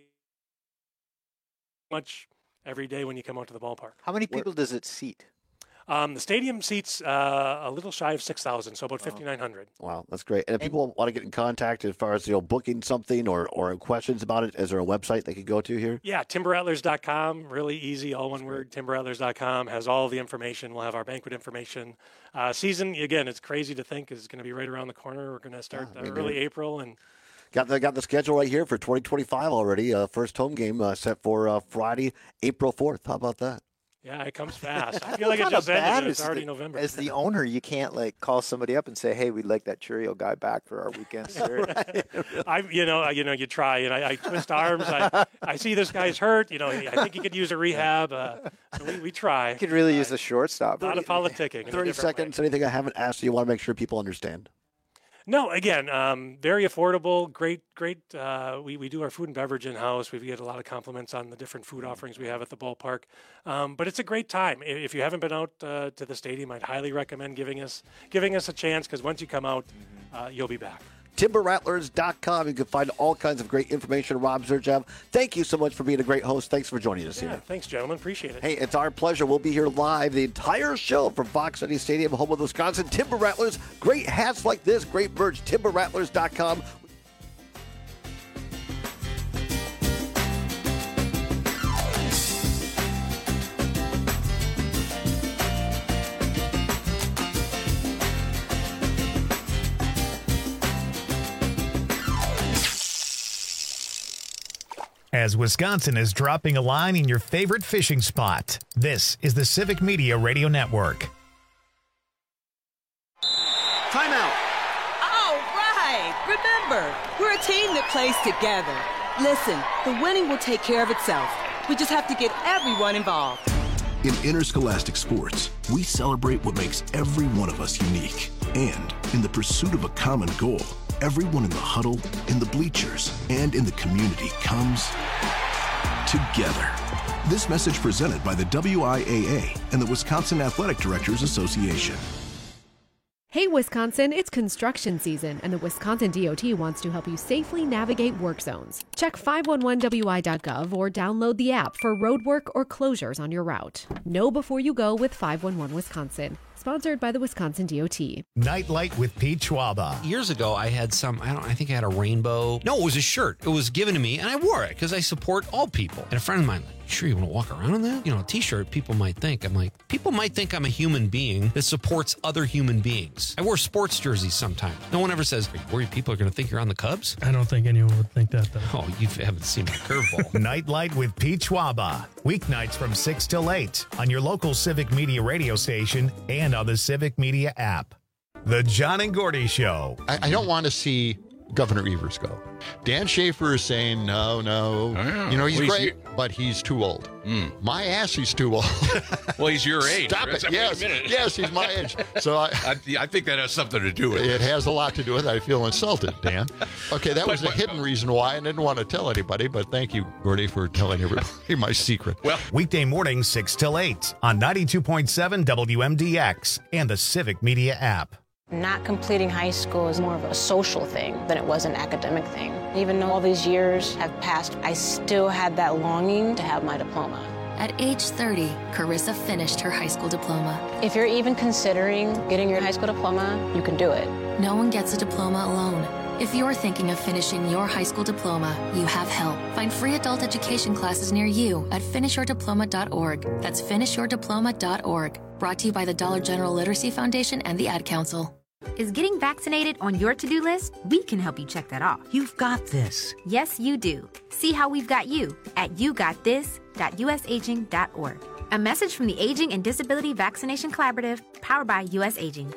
much every day when you come out to the ballpark. How many people does it seat? Um, the stadium seats uh, a little shy of six thousand, so about fifty-nine hundred. Wow, that's great. And if people want to get in contact as far as, you know, booking something or, or questions about it, is there a website they could go to here? Yeah, timber rattlers dot com, really easy, all one word, timber rattlers dot com has all the information. We'll have our banquet information. Uh, season, again, it's crazy to think is going to be right around the corner. We're going to start Yeah, uh, we early do. April, and Got the got the schedule right here for twenty twenty-five already. Uh, first home game uh, set for uh, Friday, April fourth. How about that? yeah, it comes fast. I feel like it Not just bad ended, and it's as already the- November. As the owner, you can't like call somebody up and say, "Hey, we'd like that Cheerio guy back for our weekend series." I, you know, you know, you try, and I, I twist arms. I, I see this guy's hurt. You know, I think he could use a rehab. Uh, so we, we try. You could really use a shortstop. A lot of politicking. in a Thirty different way. seconds. Anything I haven't asked you? Want to make sure people understand. No, again, um, very affordable, great, great. Uh, we, we do our food and beverage in-house. We get a lot of compliments on the different food offerings we have at the ballpark. Um, but it's a great time. I- If you haven't been out uh, to the stadium, I'd highly recommend giving us giving us a chance, because once you come out, uh, you'll be back. timber rattlers dot com. You can find all kinds of great information. Rob Zerjav, thank you so much for being a great host. Thanks for joining us Yeah, here. thanks, gentlemen. Appreciate it. Hey, it's our pleasure. We'll be here live the entire show from Fox City Stadium, home of Wisconsin Timber Rattlers. Great hats like this, great merch. timber rattlers dot com. As Wisconsin is dropping a line in your favorite fishing spot, this is the Civic Media Radio Network. Timeout. All right. Remember, we're a team that plays together. Listen, the winning will take care of itself. We just have to get everyone involved. In interscholastic sports, we celebrate what makes every one of us unique. And in the pursuit of a common goal, everyone in the huddle, in the bleachers, and in the community comes together. This message presented by the W I A A and the Wisconsin Athletic Directors Association. Hey, Wisconsin, it's construction season, and the Wisconsin D O T wants to help you safely navigate work zones. Check five one one W I dot gov or download the app for roadwork or closures on your route. Know before you go with five one one Wisconsin. Sponsored by the Wisconsin D O T. Nightlight with Pete Schwaba. Years ago, I had some, I don't I think I had a rainbow. No, it was a shirt. It was given to me, and I wore it because I support all people. And a friend of mine, like, you sure you want to walk around in that? You know, a t-shirt, people might think. I'm like, people might think I'm a human being that supports other human beings. I wear sports jerseys sometimes. No one ever says, are you worried people are going to think you're on the Cubs? I don't think anyone would think that, though. Oh, you haven't seen my curveball. Nightlight with Pete Schwaba. Weeknights from six till eight on your local Civic Media radio station and on the Civic Media app. The John and Gordy Show. I, I don't want to see Governor Evers go. Dan Schaefer is saying, no, no. Oh, yeah. You know, he's Well, he's great, y- but he's too old. Mm. My ass, he's too old. Well, he's your age. Stop Wait it. a Yes, minute. yes, he's my age. So I, I, I think that has something to do with it it. has a lot to do with it. I feel insulted, Dan. Okay, that was a hidden reason why I didn't want to tell anybody, but thank you, Gordy, for telling everybody my secret. Well, weekday mornings six till eight on ninety-two point seven W M D X and the Civic Media app. Not completing high school is more of a social thing than it was an academic thing. Even though all these years have passed, I still had that longing to have my diploma. At age thirty, Carissa finished her high school diploma. If you're even considering getting your high school diploma, you can do it. No one gets a diploma alone. If you're thinking of finishing your high school diploma, you have help. Find free adult education classes near you at finish your diploma dot org. That's finish your diploma dot org. Brought to you by the Dollar General Literacy Foundation and the Ad Council. Is getting vaccinated on your to-do list? We can help you check that off. You've got this. Yes, you do. See how we've got you at you got this dot u s aging dot org. A message from the Aging and Disability Vaccination Collaborative, powered by U S Aging.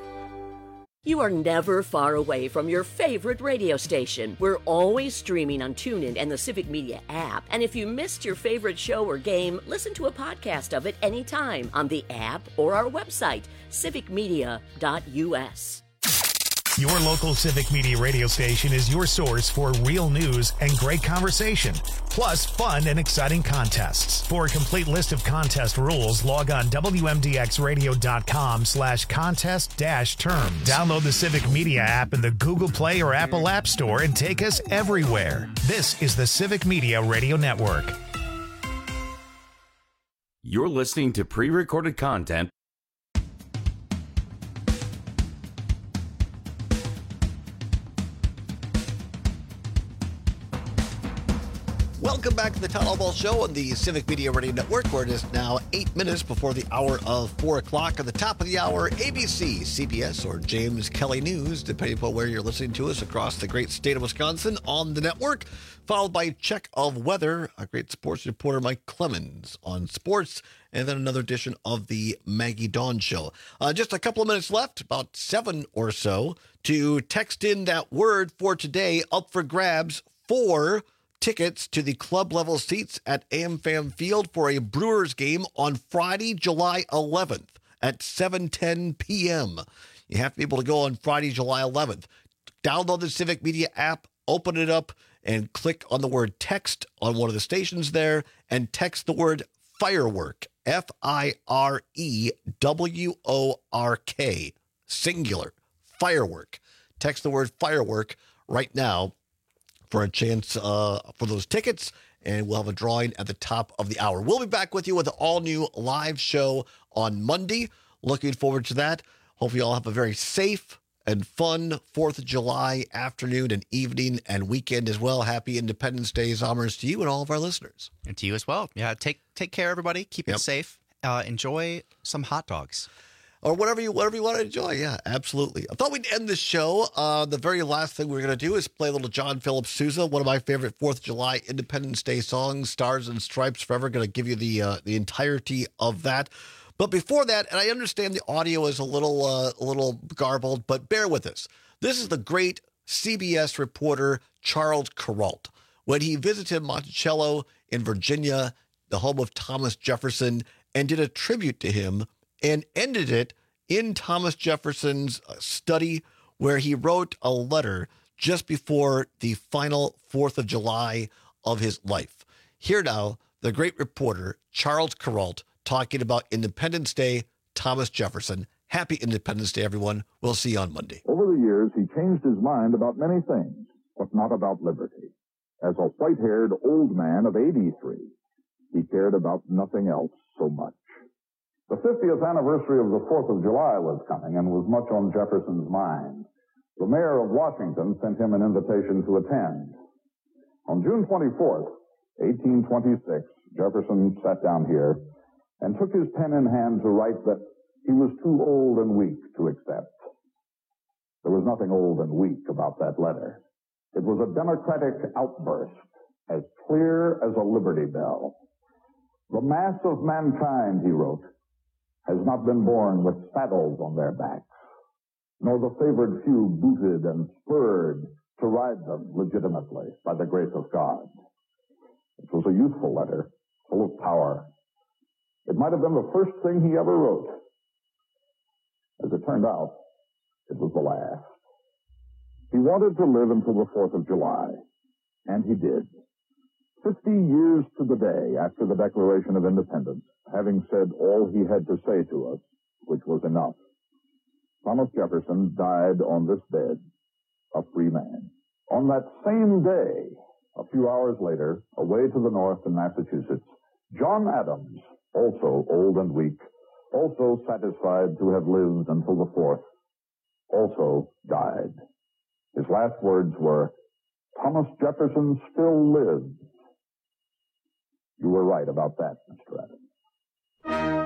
You are never far away from your favorite radio station. We're always streaming on TuneIn and the Civic Media app. And if you missed your favorite show or game, listen to a podcast of it anytime on the app or our website, civic media dot u s. Your local Civic Media radio station is your source for real news and great conversation, plus fun and exciting contests. For a complete list of contest rules, log on W M D X radio dot com slash contest dash terms. Download the Civic Media app in the Google Play or Apple App Store and take us everywhere. This is the Civic Media Radio Network. You're listening to pre-recorded content. Welcome back to the Town Hall Ball Show on the Civic Media Radio Network, where it is now eight minutes before the hour of four o'clock. At the top of the hour, A B C, C B S, or James Kelly News, depending upon where you're listening to us across the great state of Wisconsin on the network, followed by Check of Weather, a great sports reporter, Mike Clemens, on sports, and then another edition of the Maggie Dawn Show. Uh, just a couple of minutes left, about seven or so, to text in that word for today, up for grabs, for tickets to the club level seats at AmFam Field for a Brewers game on Friday, July eleventh at seven ten p.m. You have to be able to go on Friday, July eleventh. Download the Civic Media app, open it up, and click on the word text on one of the stations there, and text the word firework, F I R E W O R K, singular, firework. Text the word firework right now for a chance uh, for those tickets, and we'll have a drawing at the top of the hour. We'll be back with you with an all-new live show on Monday. Looking forward to that. Hope you all have a very safe and fun fourth of July afternoon and evening and weekend as well. Happy Independence Day, Zommers, to you and all of our listeners. And to you as well. Yeah, take take care, everybody. Keep Yep. it safe. Uh, enjoy some hot dogs. Or whatever you whatever you want to enjoy. Yeah, absolutely. I thought we'd end the show. Uh, the very last thing we're going to do is play a little John Philip Sousa, one of my favorite fourth of July Independence Day songs, Stars and Stripes Forever. Going to give you the uh, the entirety of that. But before that, and I understand the audio is a little uh, a little garbled, but bear with us. This is the great C B S reporter Charles Kuralt. When he visited Monticello in Virginia, the home of Thomas Jefferson, and did a tribute to him, and ended it in Thomas Jefferson's study, where he wrote a letter just before the final fourth of July of his life. Here now, the great reporter, Charles Kuralt, talking about Independence Day, Thomas Jefferson. Happy Independence Day, everyone. We'll see you on Monday. Over the years, he changed his mind about many things, but not about liberty. As a white-haired old man of eighty-three, he cared about nothing else so much. The fiftieth anniversary of the fourth of July was coming and was much on Jefferson's mind. The mayor of Washington sent him an invitation to attend. On June twenty-fourth, eighteen twenty-six, Jefferson sat down here and took his pen in hand to write that he was too old and weak to accept. There was nothing old and weak about that letter. It was a democratic outburst, as clear as a Liberty Bell. The mass of mankind, he wrote, has not been born with saddles on their backs, nor the favored few booted and spurred to ride them legitimately by the grace of God. It was a youthful letter, full of power. It might have been the first thing he ever wrote. As it turned out, it was the last. He wanted to live until the fourth of July, and he did. Fifty years to the day after the Declaration of Independence, having said all he had to say to us, which was enough, Thomas Jefferson died on this bed, a free man. On that same day, a few hours later, away to the north in Massachusetts, John Adams, also old and weak, also satisfied to have lived until the fourth, also died. His last words were, Thomas Jefferson still lives. You were right about that, Mister Adams.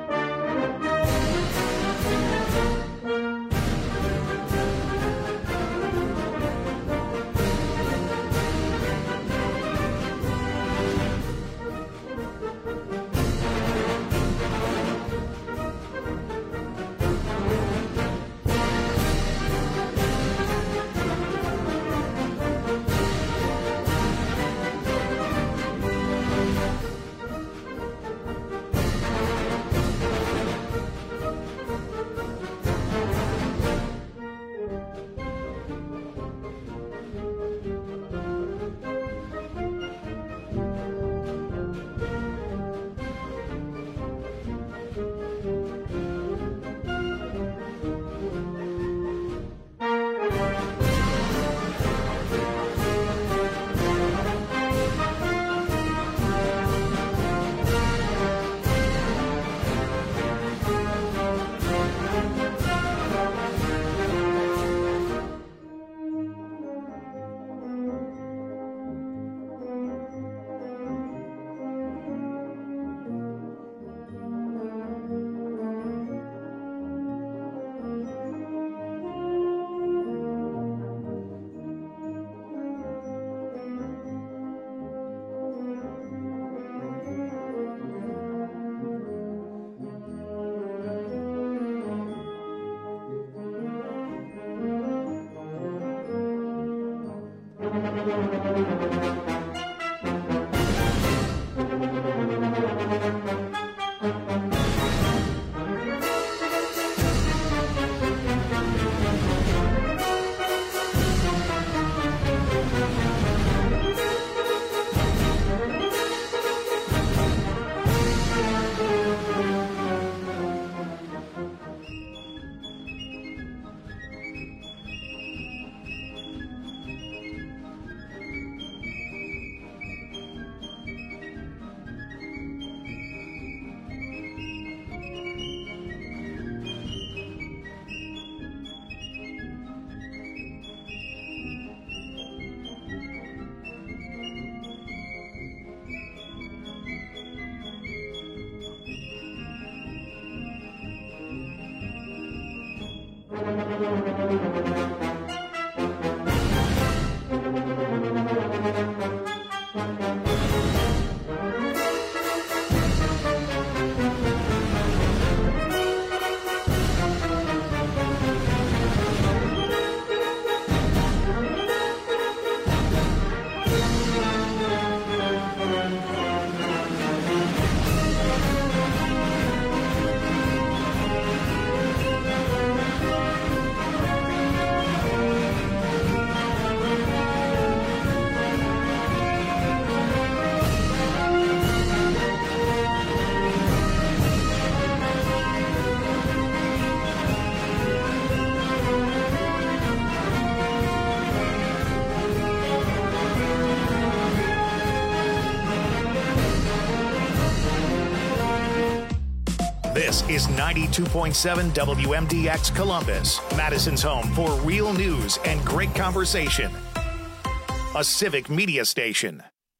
This is ninety-two point seven W M D X Columbus, Madison's home for real news and great conversation. A civic media station.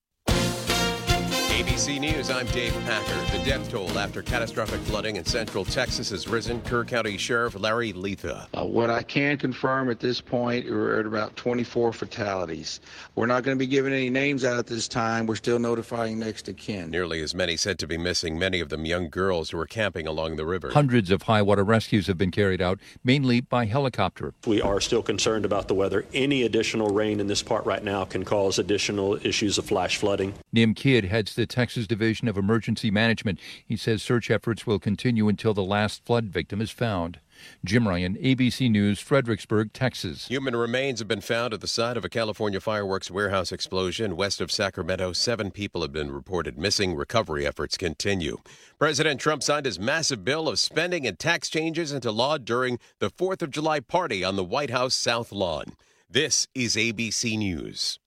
A B C News, I'm Dave Packer. The death toll after catastrophic flooding in central Texas has risen. Kerr County Sheriff Larry Letha. Uh, what I can confirm at this point, we're at about twenty-four fatalities. We're not going to be giving any names out at this time. We're still notifying next of kin. Nearly as many said to be missing, many of them young girls who were camping along the river. Hundreds of high water rescues have been carried out, mainly by helicopter. We are still concerned about the weather. Any additional rain in this part right now can cause additional issues of flash flooding. Nim Kidd heads the Texas Division of Emergency Management. He says search efforts will continue until the last flood victim is found. Jim Ryan, A B C News, Fredericksburg, Texas. Human remains have been found at the site of a California fireworks warehouse explosion west of Sacramento. Seven people have been reported missing. Recovery efforts continue. President Trump signed his massive bill of spending and tax changes into law during the fourth of July party on the White House South Lawn. This is A B C News.